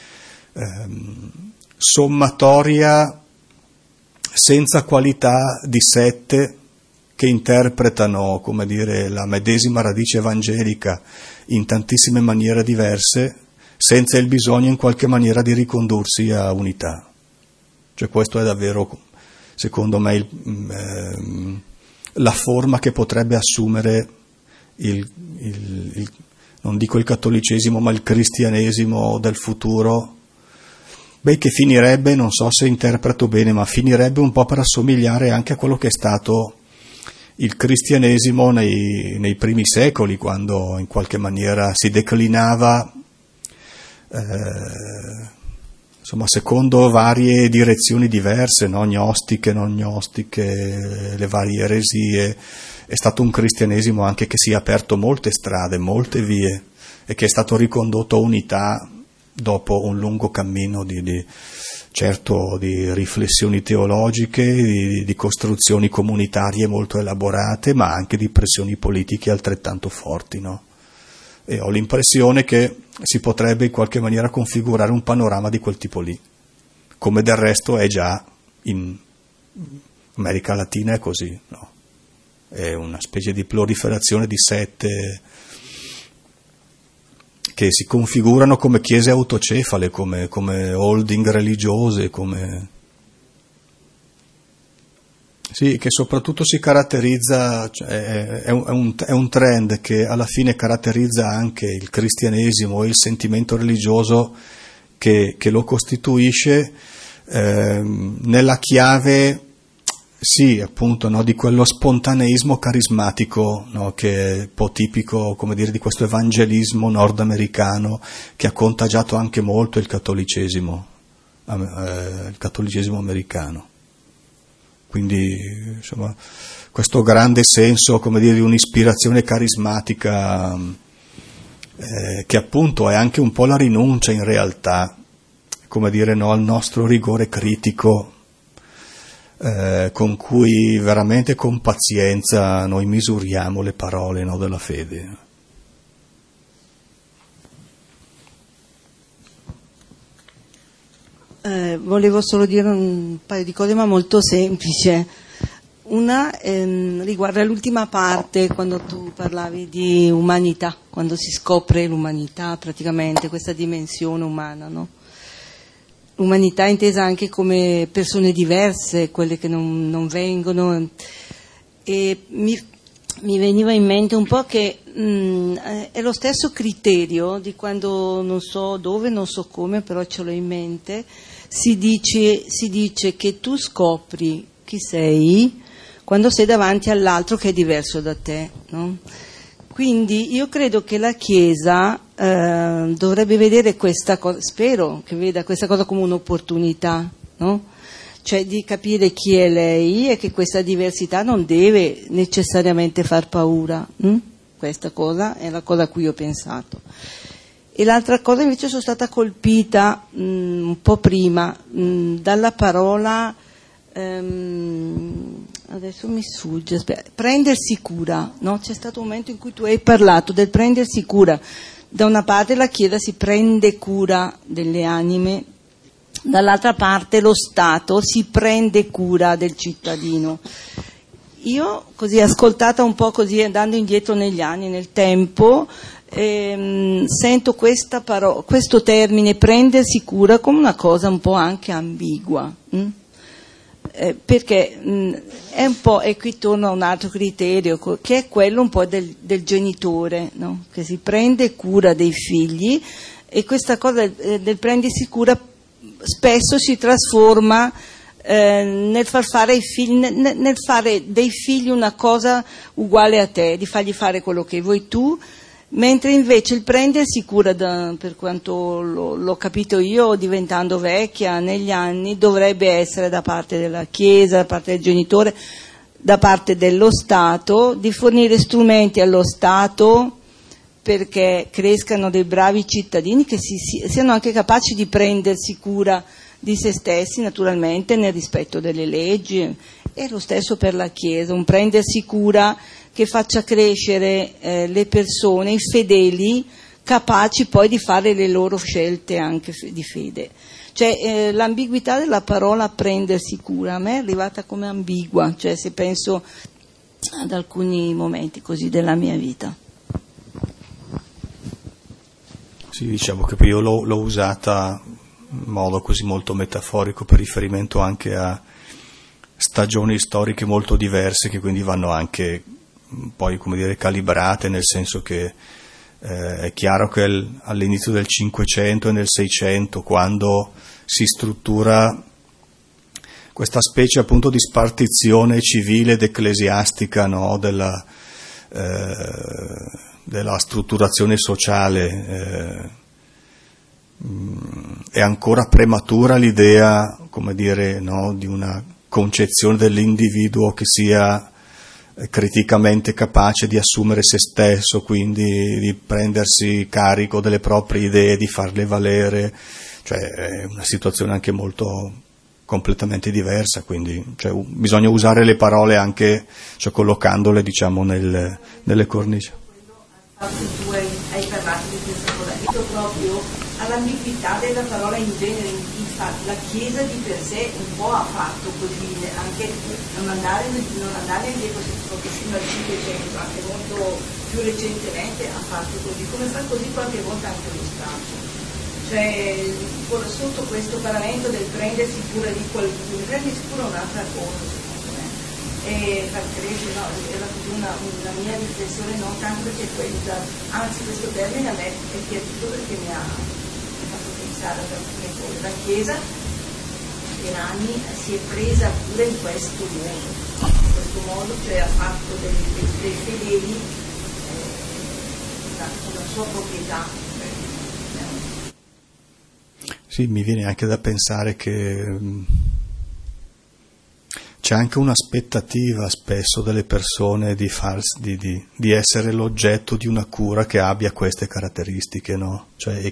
sommatoria senza qualità di sette che interpretano, come dire, la medesima radice evangelica in tantissime maniere diverse, senza il bisogno in qualche maniera di ricondursi a unità. Cioè questo è davvero, secondo me, la forma che potrebbe assumere non dico il cattolicesimo, ma il cristianesimo del futuro, che finirebbe, non so se interpreto bene, ma finirebbe un po' per assomigliare anche a quello che è stato il cristianesimo nei primi secoli, quando in qualche maniera si declinava secondo varie direzioni diverse, no? Gnostiche, non gnostiche, le varie eresie. È stato un cristianesimo anche che si è aperto molte strade, molte vie, e che è stato ricondotto a unità dopo un lungo cammino certo di riflessioni teologiche, di costruzioni comunitarie molto elaborate, ma anche di pressioni politiche altrettanto forti, no? E ho l'impressione che si potrebbe in qualche maniera configurare un panorama di quel tipo lì, come del resto è già in America Latina, è così, no? È una specie di proliferazione di sette che si configurano come chiese autocefale, come holding religiose, sì, che soprattutto si caratterizza, cioè è un trend che alla fine caratterizza anche il cristianesimo e il sentimento religioso che lo costituisce, nella chiave, sì, appunto, no, di quello spontaneismo carismatico, no, che è un po' tipico, come dire, di questo evangelismo nordamericano che ha contagiato anche molto il cattolicesimo americano. Quindi, insomma, questo grande senso, come dire, di un'ispirazione carismatica, che appunto è anche un po' la rinuncia in realtà, come dire, no, al nostro rigore critico, con cui veramente con pazienza noi misuriamo le parole, no, della fede. Volevo solo dire un paio di cose, ma molto semplice. Una riguarda l'ultima parte, quando tu parlavi di umanità, quando si scopre l'umanità, praticamente questa dimensione umana, no? L'umanità intesa anche come persone diverse, quelle che non vengono, e mi veniva in mente un po' che è lo stesso criterio di quando non so dove, non so come, però ce l'ho in mente, si dice che tu scopri chi sei quando sei davanti all'altro che è diverso da te, no? Quindi io credo che la Chiesa dovrebbe vedere questa cosa, spero che veda questa cosa come un'opportunità, no? Cioè di capire chi è lei e che questa diversità non deve necessariamente far paura. Questa cosa è la cosa a cui ho pensato. E l'altra cosa invece, sono stata colpita un po' prima dalla parola, adesso mi sfugge, prendersi cura, no? C'è stato un momento in cui tu hai parlato del prendersi cura. Da una parte la Chiesa si prende cura delle anime, dall'altra parte lo Stato si prende cura del cittadino. Io, così ascoltata un po' così, andando indietro negli anni, nel tempo, sento questo termine prendersi cura come una cosa un po' anche ambigua, perché è un po', e qui torno a un altro criterio, che è quello un po' del genitore, no? Che si prende cura dei figli, e questa cosa del prendersi cura spesso si trasforma nel far fare ai figli, nel fare dei figli una cosa uguale a te, di fargli fare quello che vuoi tu, mentre invece il prendersi cura, per quanto l'ho capito io diventando vecchia negli anni, dovrebbe essere da parte della Chiesa, da parte del genitore, da parte dello Stato, di fornire strumenti allo Stato perché crescano dei bravi cittadini che siano anche capaci di prendersi cura di se stessi, naturalmente nel rispetto delle leggi. E lo stesso per la Chiesa, un prendersi cura che faccia crescere le persone, i fedeli, capaci poi di fare le loro scelte anche di fede. Cioè l'ambiguità della parola prendersi cura a me è arrivata come ambigua, cioè se penso ad alcuni momenti così della mia vita. Sì, diciamo che io l'ho usata in modo così molto metaforico per riferimento anche a stagioni storiche molto diverse, che quindi vanno anche poi, come dire, calibrate, nel senso che è chiaro che all'inizio del 500 e nel 600, quando si struttura questa specie appunto di spartizione civile ed ecclesiastica, no, della strutturazione sociale, è ancora prematura l'idea, come dire, no, di una concezione dell'individuo che sia criticamente capace di assumere se stesso, quindi di prendersi carico delle proprie idee, di farle valere, cioè è una situazione anche molto completamente diversa, quindi bisogna usare le parole anche, collocandole, diciamo, nelle cornici. Tu hai parlato di questa cosa, io proprio all'ambiguità della parola in genere. Infatti la Chiesa di per sé un po' ha fatto così, anche non andare indietro proprio fino al 500, anche molto più recentemente ha fatto così, come fa così qualche volta anche lo Stato. Cioè, sotto questo paravento del prendersi cura di qualcuno, prendersi cura è un'altra cosa, secondo me. E far crescere, no, era così una mia riflessione, non tanto perché anzi questo termine a me è piaciuto perché mi ha fatto pensare ad alcune cose. La Chiesa per anni si è presa cura in questo modo, cioè ha fatto dei fedeli una sua proprietà. Sì, mi viene anche da pensare che c'è anche un'aspettativa spesso delle persone di essere l'oggetto di una cura che abbia queste caratteristiche, no? Cioè,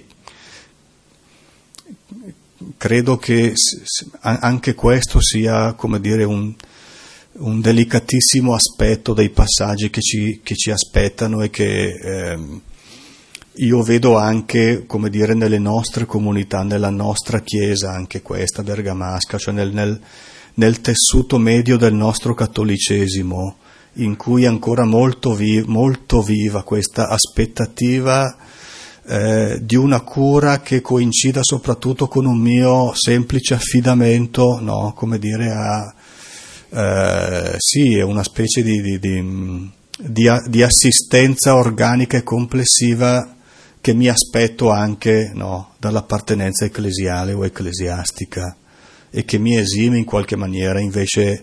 credo che anche questo sia, come dire, un delicatissimo aspetto dei passaggi che ci aspettano e che io vedo anche, come dire, nelle nostre comunità, nella nostra Chiesa, anche questa bergamasca, cioè nel tessuto medio del nostro cattolicesimo, in cui è ancora molto viva questa aspettativa di una cura che coincida soprattutto con un mio semplice affidamento, no? Come dire, sì, è una specie di assistenza organica e complessiva che mi aspetto anche, no, dall'appartenenza ecclesiale o ecclesiastica, e che mi esime in qualche maniera invece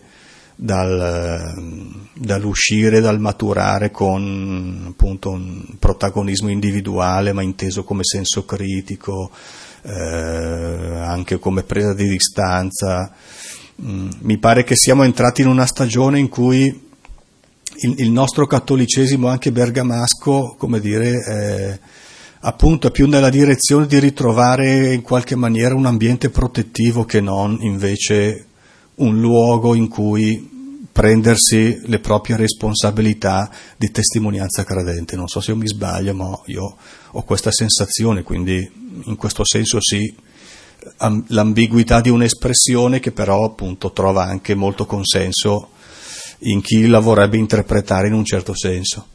dall'uscire, dal maturare con appunto un protagonismo individuale, ma inteso come senso critico, anche come presa di distanza. Mi pare che siamo entrati in una stagione in cui il nostro cattolicesimo, anche bergamasco, come dire, appunto è più nella direzione di ritrovare in qualche maniera un ambiente protettivo che non invece un luogo in cui prendersi le proprie responsabilità di testimonianza credente. Non so se io mi sbaglio, ma io ho questa sensazione, quindi in questo senso sì, l'ambiguità di un'espressione che però appunto trova anche molto consenso in chi la vorrebbe interpretare in un certo senso.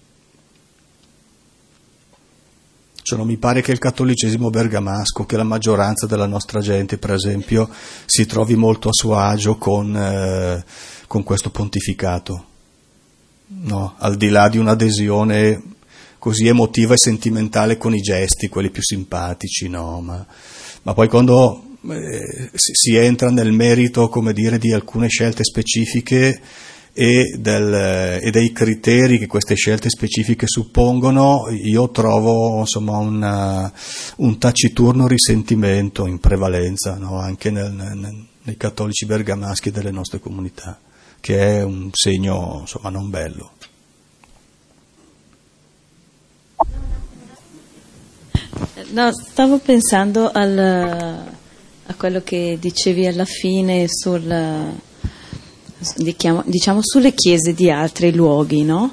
Cioè, non mi pare che il cattolicesimo bergamasco, che la maggioranza della nostra gente, per esempio, si trovi molto a suo agio con questo pontificato, no? Al di là di un'adesione così emotiva e sentimentale con i gesti, quelli più simpatici, no? Ma poi quando si entra nel merito, come dire, di alcune scelte specifiche e dei criteri che queste scelte specifiche suppongono, io trovo, insomma, un taciturno risentimento in prevalenza, no? Anche nei cattolici bergamaschi delle nostre comunità, che è un segno, insomma, non bello. No, stavo pensando a quello che dicevi alla fine diciamo sulle chiese di altri luoghi, no?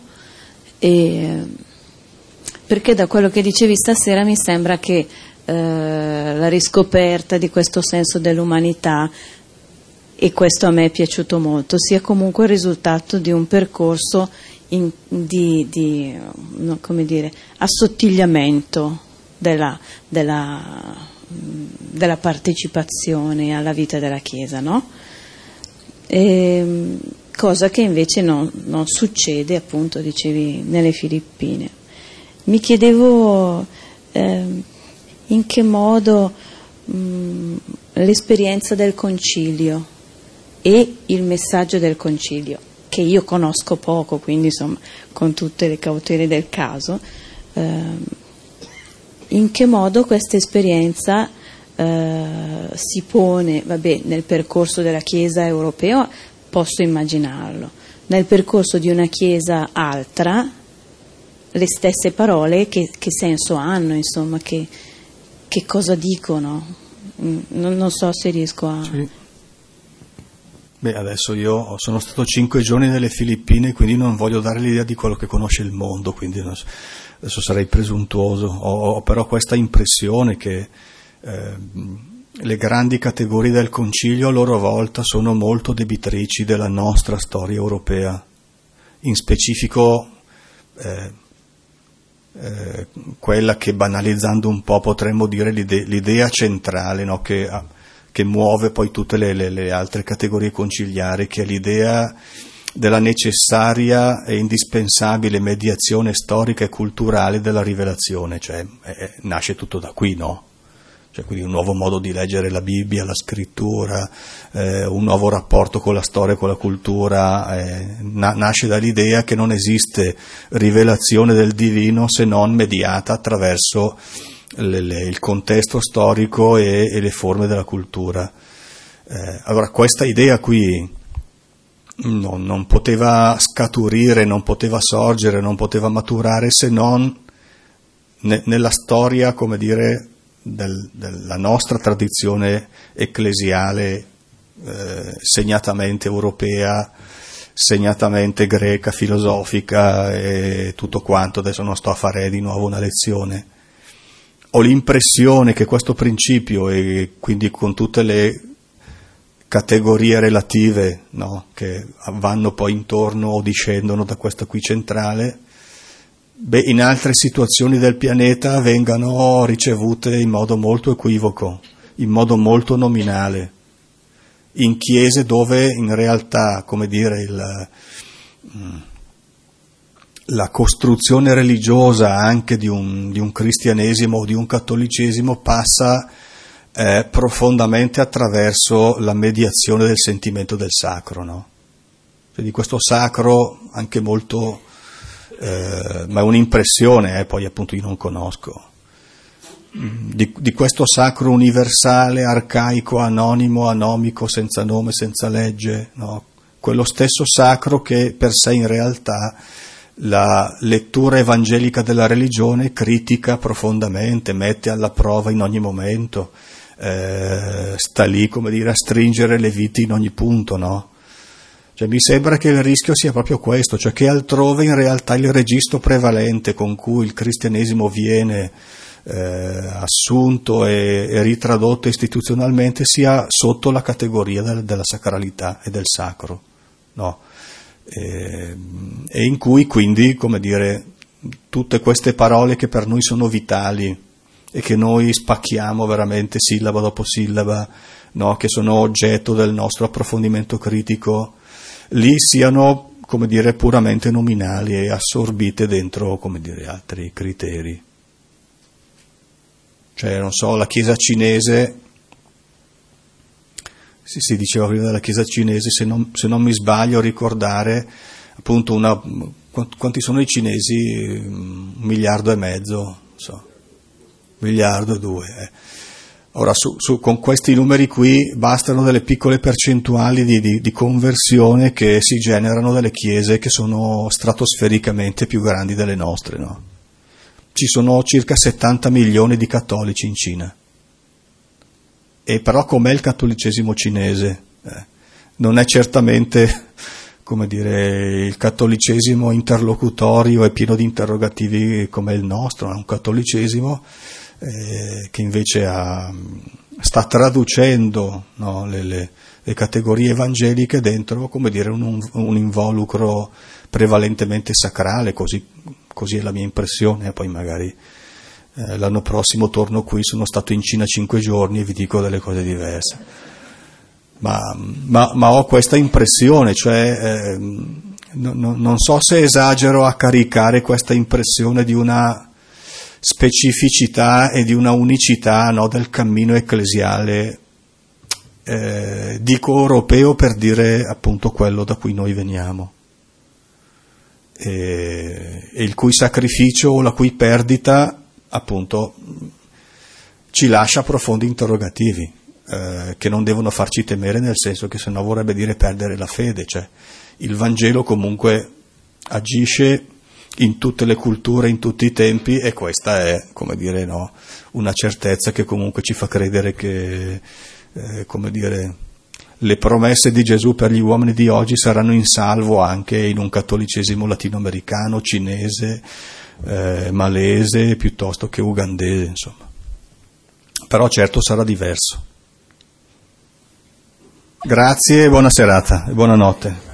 Perché da quello che dicevi stasera mi sembra che la riscoperta di questo senso dell'umanità, e questo a me è piaciuto molto, sia comunque il risultato di un percorso di come dire, assottigliamento della partecipazione alla vita della Chiesa, no? cosa che invece non succede, appunto, dicevi, nelle Filippine. Mi chiedevo in che modo l'esperienza del concilio e il messaggio del concilio, che io conosco poco, quindi insomma con tutte le cautele del caso, in che modo questa esperienza si pone, nel percorso della Chiesa europea posso immaginarlo, nel percorso di una Chiesa altra le stesse parole che senso hanno, insomma, che cosa dicono? Non so se riesco a... Sì. Adesso io sono stato 5 giorni nelle Filippine, quindi non voglio dare l'idea di quello che conosce il mondo, quindi adesso sarei presuntuoso. Ho però questa impressione che le grandi categorie del Concilio a loro volta sono molto debitrici della nostra storia europea, in specifico quella che, banalizzando un po', potremmo dire l'idea centrale, no? che muove poi tutte le altre categorie conciliari, che è l'idea della necessaria e indispensabile mediazione storica e culturale della rivelazione, cioè nasce tutto da qui, no? Cioè, quindi un nuovo modo di leggere la Bibbia, la scrittura, un nuovo rapporto con la storia e con la cultura, nasce dall'idea che non esiste rivelazione del divino se non mediata attraverso il contesto storico e le forme della cultura. Allora questa idea qui non poteva scaturire, non poteva sorgere, non poteva maturare se non nella storia, come dire, della nostra tradizione ecclesiale, segnatamente europea, segnatamente greca, filosofica e tutto quanto. Adesso non sto a fare di nuovo una lezione. Ho l'impressione che questo principio, e quindi con tutte le categorie relative, no, che vanno poi intorno o discendono da questa qui centrale, in altre situazioni del pianeta vengano ricevute in modo molto equivoco, in modo molto nominale, in chiese dove in realtà, come dire, la costruzione religiosa anche di un cristianesimo o di un cattolicesimo passa profondamente attraverso la mediazione del sentimento del sacro, no? Cioè di questo sacro anche molto, ma è un'impressione, poi appunto io non conosco, di questo sacro universale, arcaico, anonimo, anomico, senza nome, senza legge, no? Quello stesso sacro che per sé in realtà la lettura evangelica della religione critica profondamente, mette alla prova in ogni momento, sta lì, come dire, a stringere le viti in ogni punto, no? Cioè, mi sembra che il rischio sia proprio questo, cioè che altrove in realtà il registro prevalente con cui il cristianesimo viene assunto e ritradotto istituzionalmente sia sotto la categoria della sacralità e del sacro, no? E in cui quindi, come dire, tutte queste parole che per noi sono vitali e che noi spacchiamo veramente sillaba dopo sillaba, no, che sono oggetto del nostro approfondimento critico, lì siano, come dire, puramente nominali e assorbite dentro, come dire, altri criteri. Cioè, non so, la Chiesa cinese, si diceva prima della Chiesa cinese, se non mi sbaglio a ricordare, appunto, quanti sono i cinesi? 1,5 miliardi, non so, 1,2 miliardi. Ora, con questi numeri qui bastano delle piccole percentuali di conversione che si generano dalle chiese che sono stratosfericamente più grandi delle nostre, no? Ci sono circa 70 milioni di cattolici in Cina. E però com'è il cattolicesimo cinese? Non è certamente, come dire, il cattolicesimo interlocutorio e pieno di interrogativi come il nostro, è un cattolicesimo che invece sta traducendo, no, le categorie evangeliche dentro, come dire, un involucro prevalentemente sacrale, così è la mia impressione. Poi magari l'anno prossimo torno qui, sono stato in Cina 5 giorni e vi dico delle cose diverse. ma ho questa impressione, cioè non so se esagero a caricare questa impressione di una specificità e di una unicità, no, del cammino ecclesiale, dico europeo per dire appunto quello da cui noi veniamo, e il cui sacrificio o la cui perdita appunto ci lascia profondi interrogativi, che non devono farci temere, nel senso che sennò vorrebbe dire perdere la fede. Cioè, il Vangelo comunque agisce in tutte le culture, in tutti i tempi, e questa è, come dire, no, una certezza che comunque ci fa credere che, come dire, le promesse di Gesù per gli uomini di oggi saranno in salvo anche in un cattolicesimo latinoamericano, cinese, malese, piuttosto che ugandese, insomma. Però certo sarà diverso. Grazie, buona serata e buonanotte.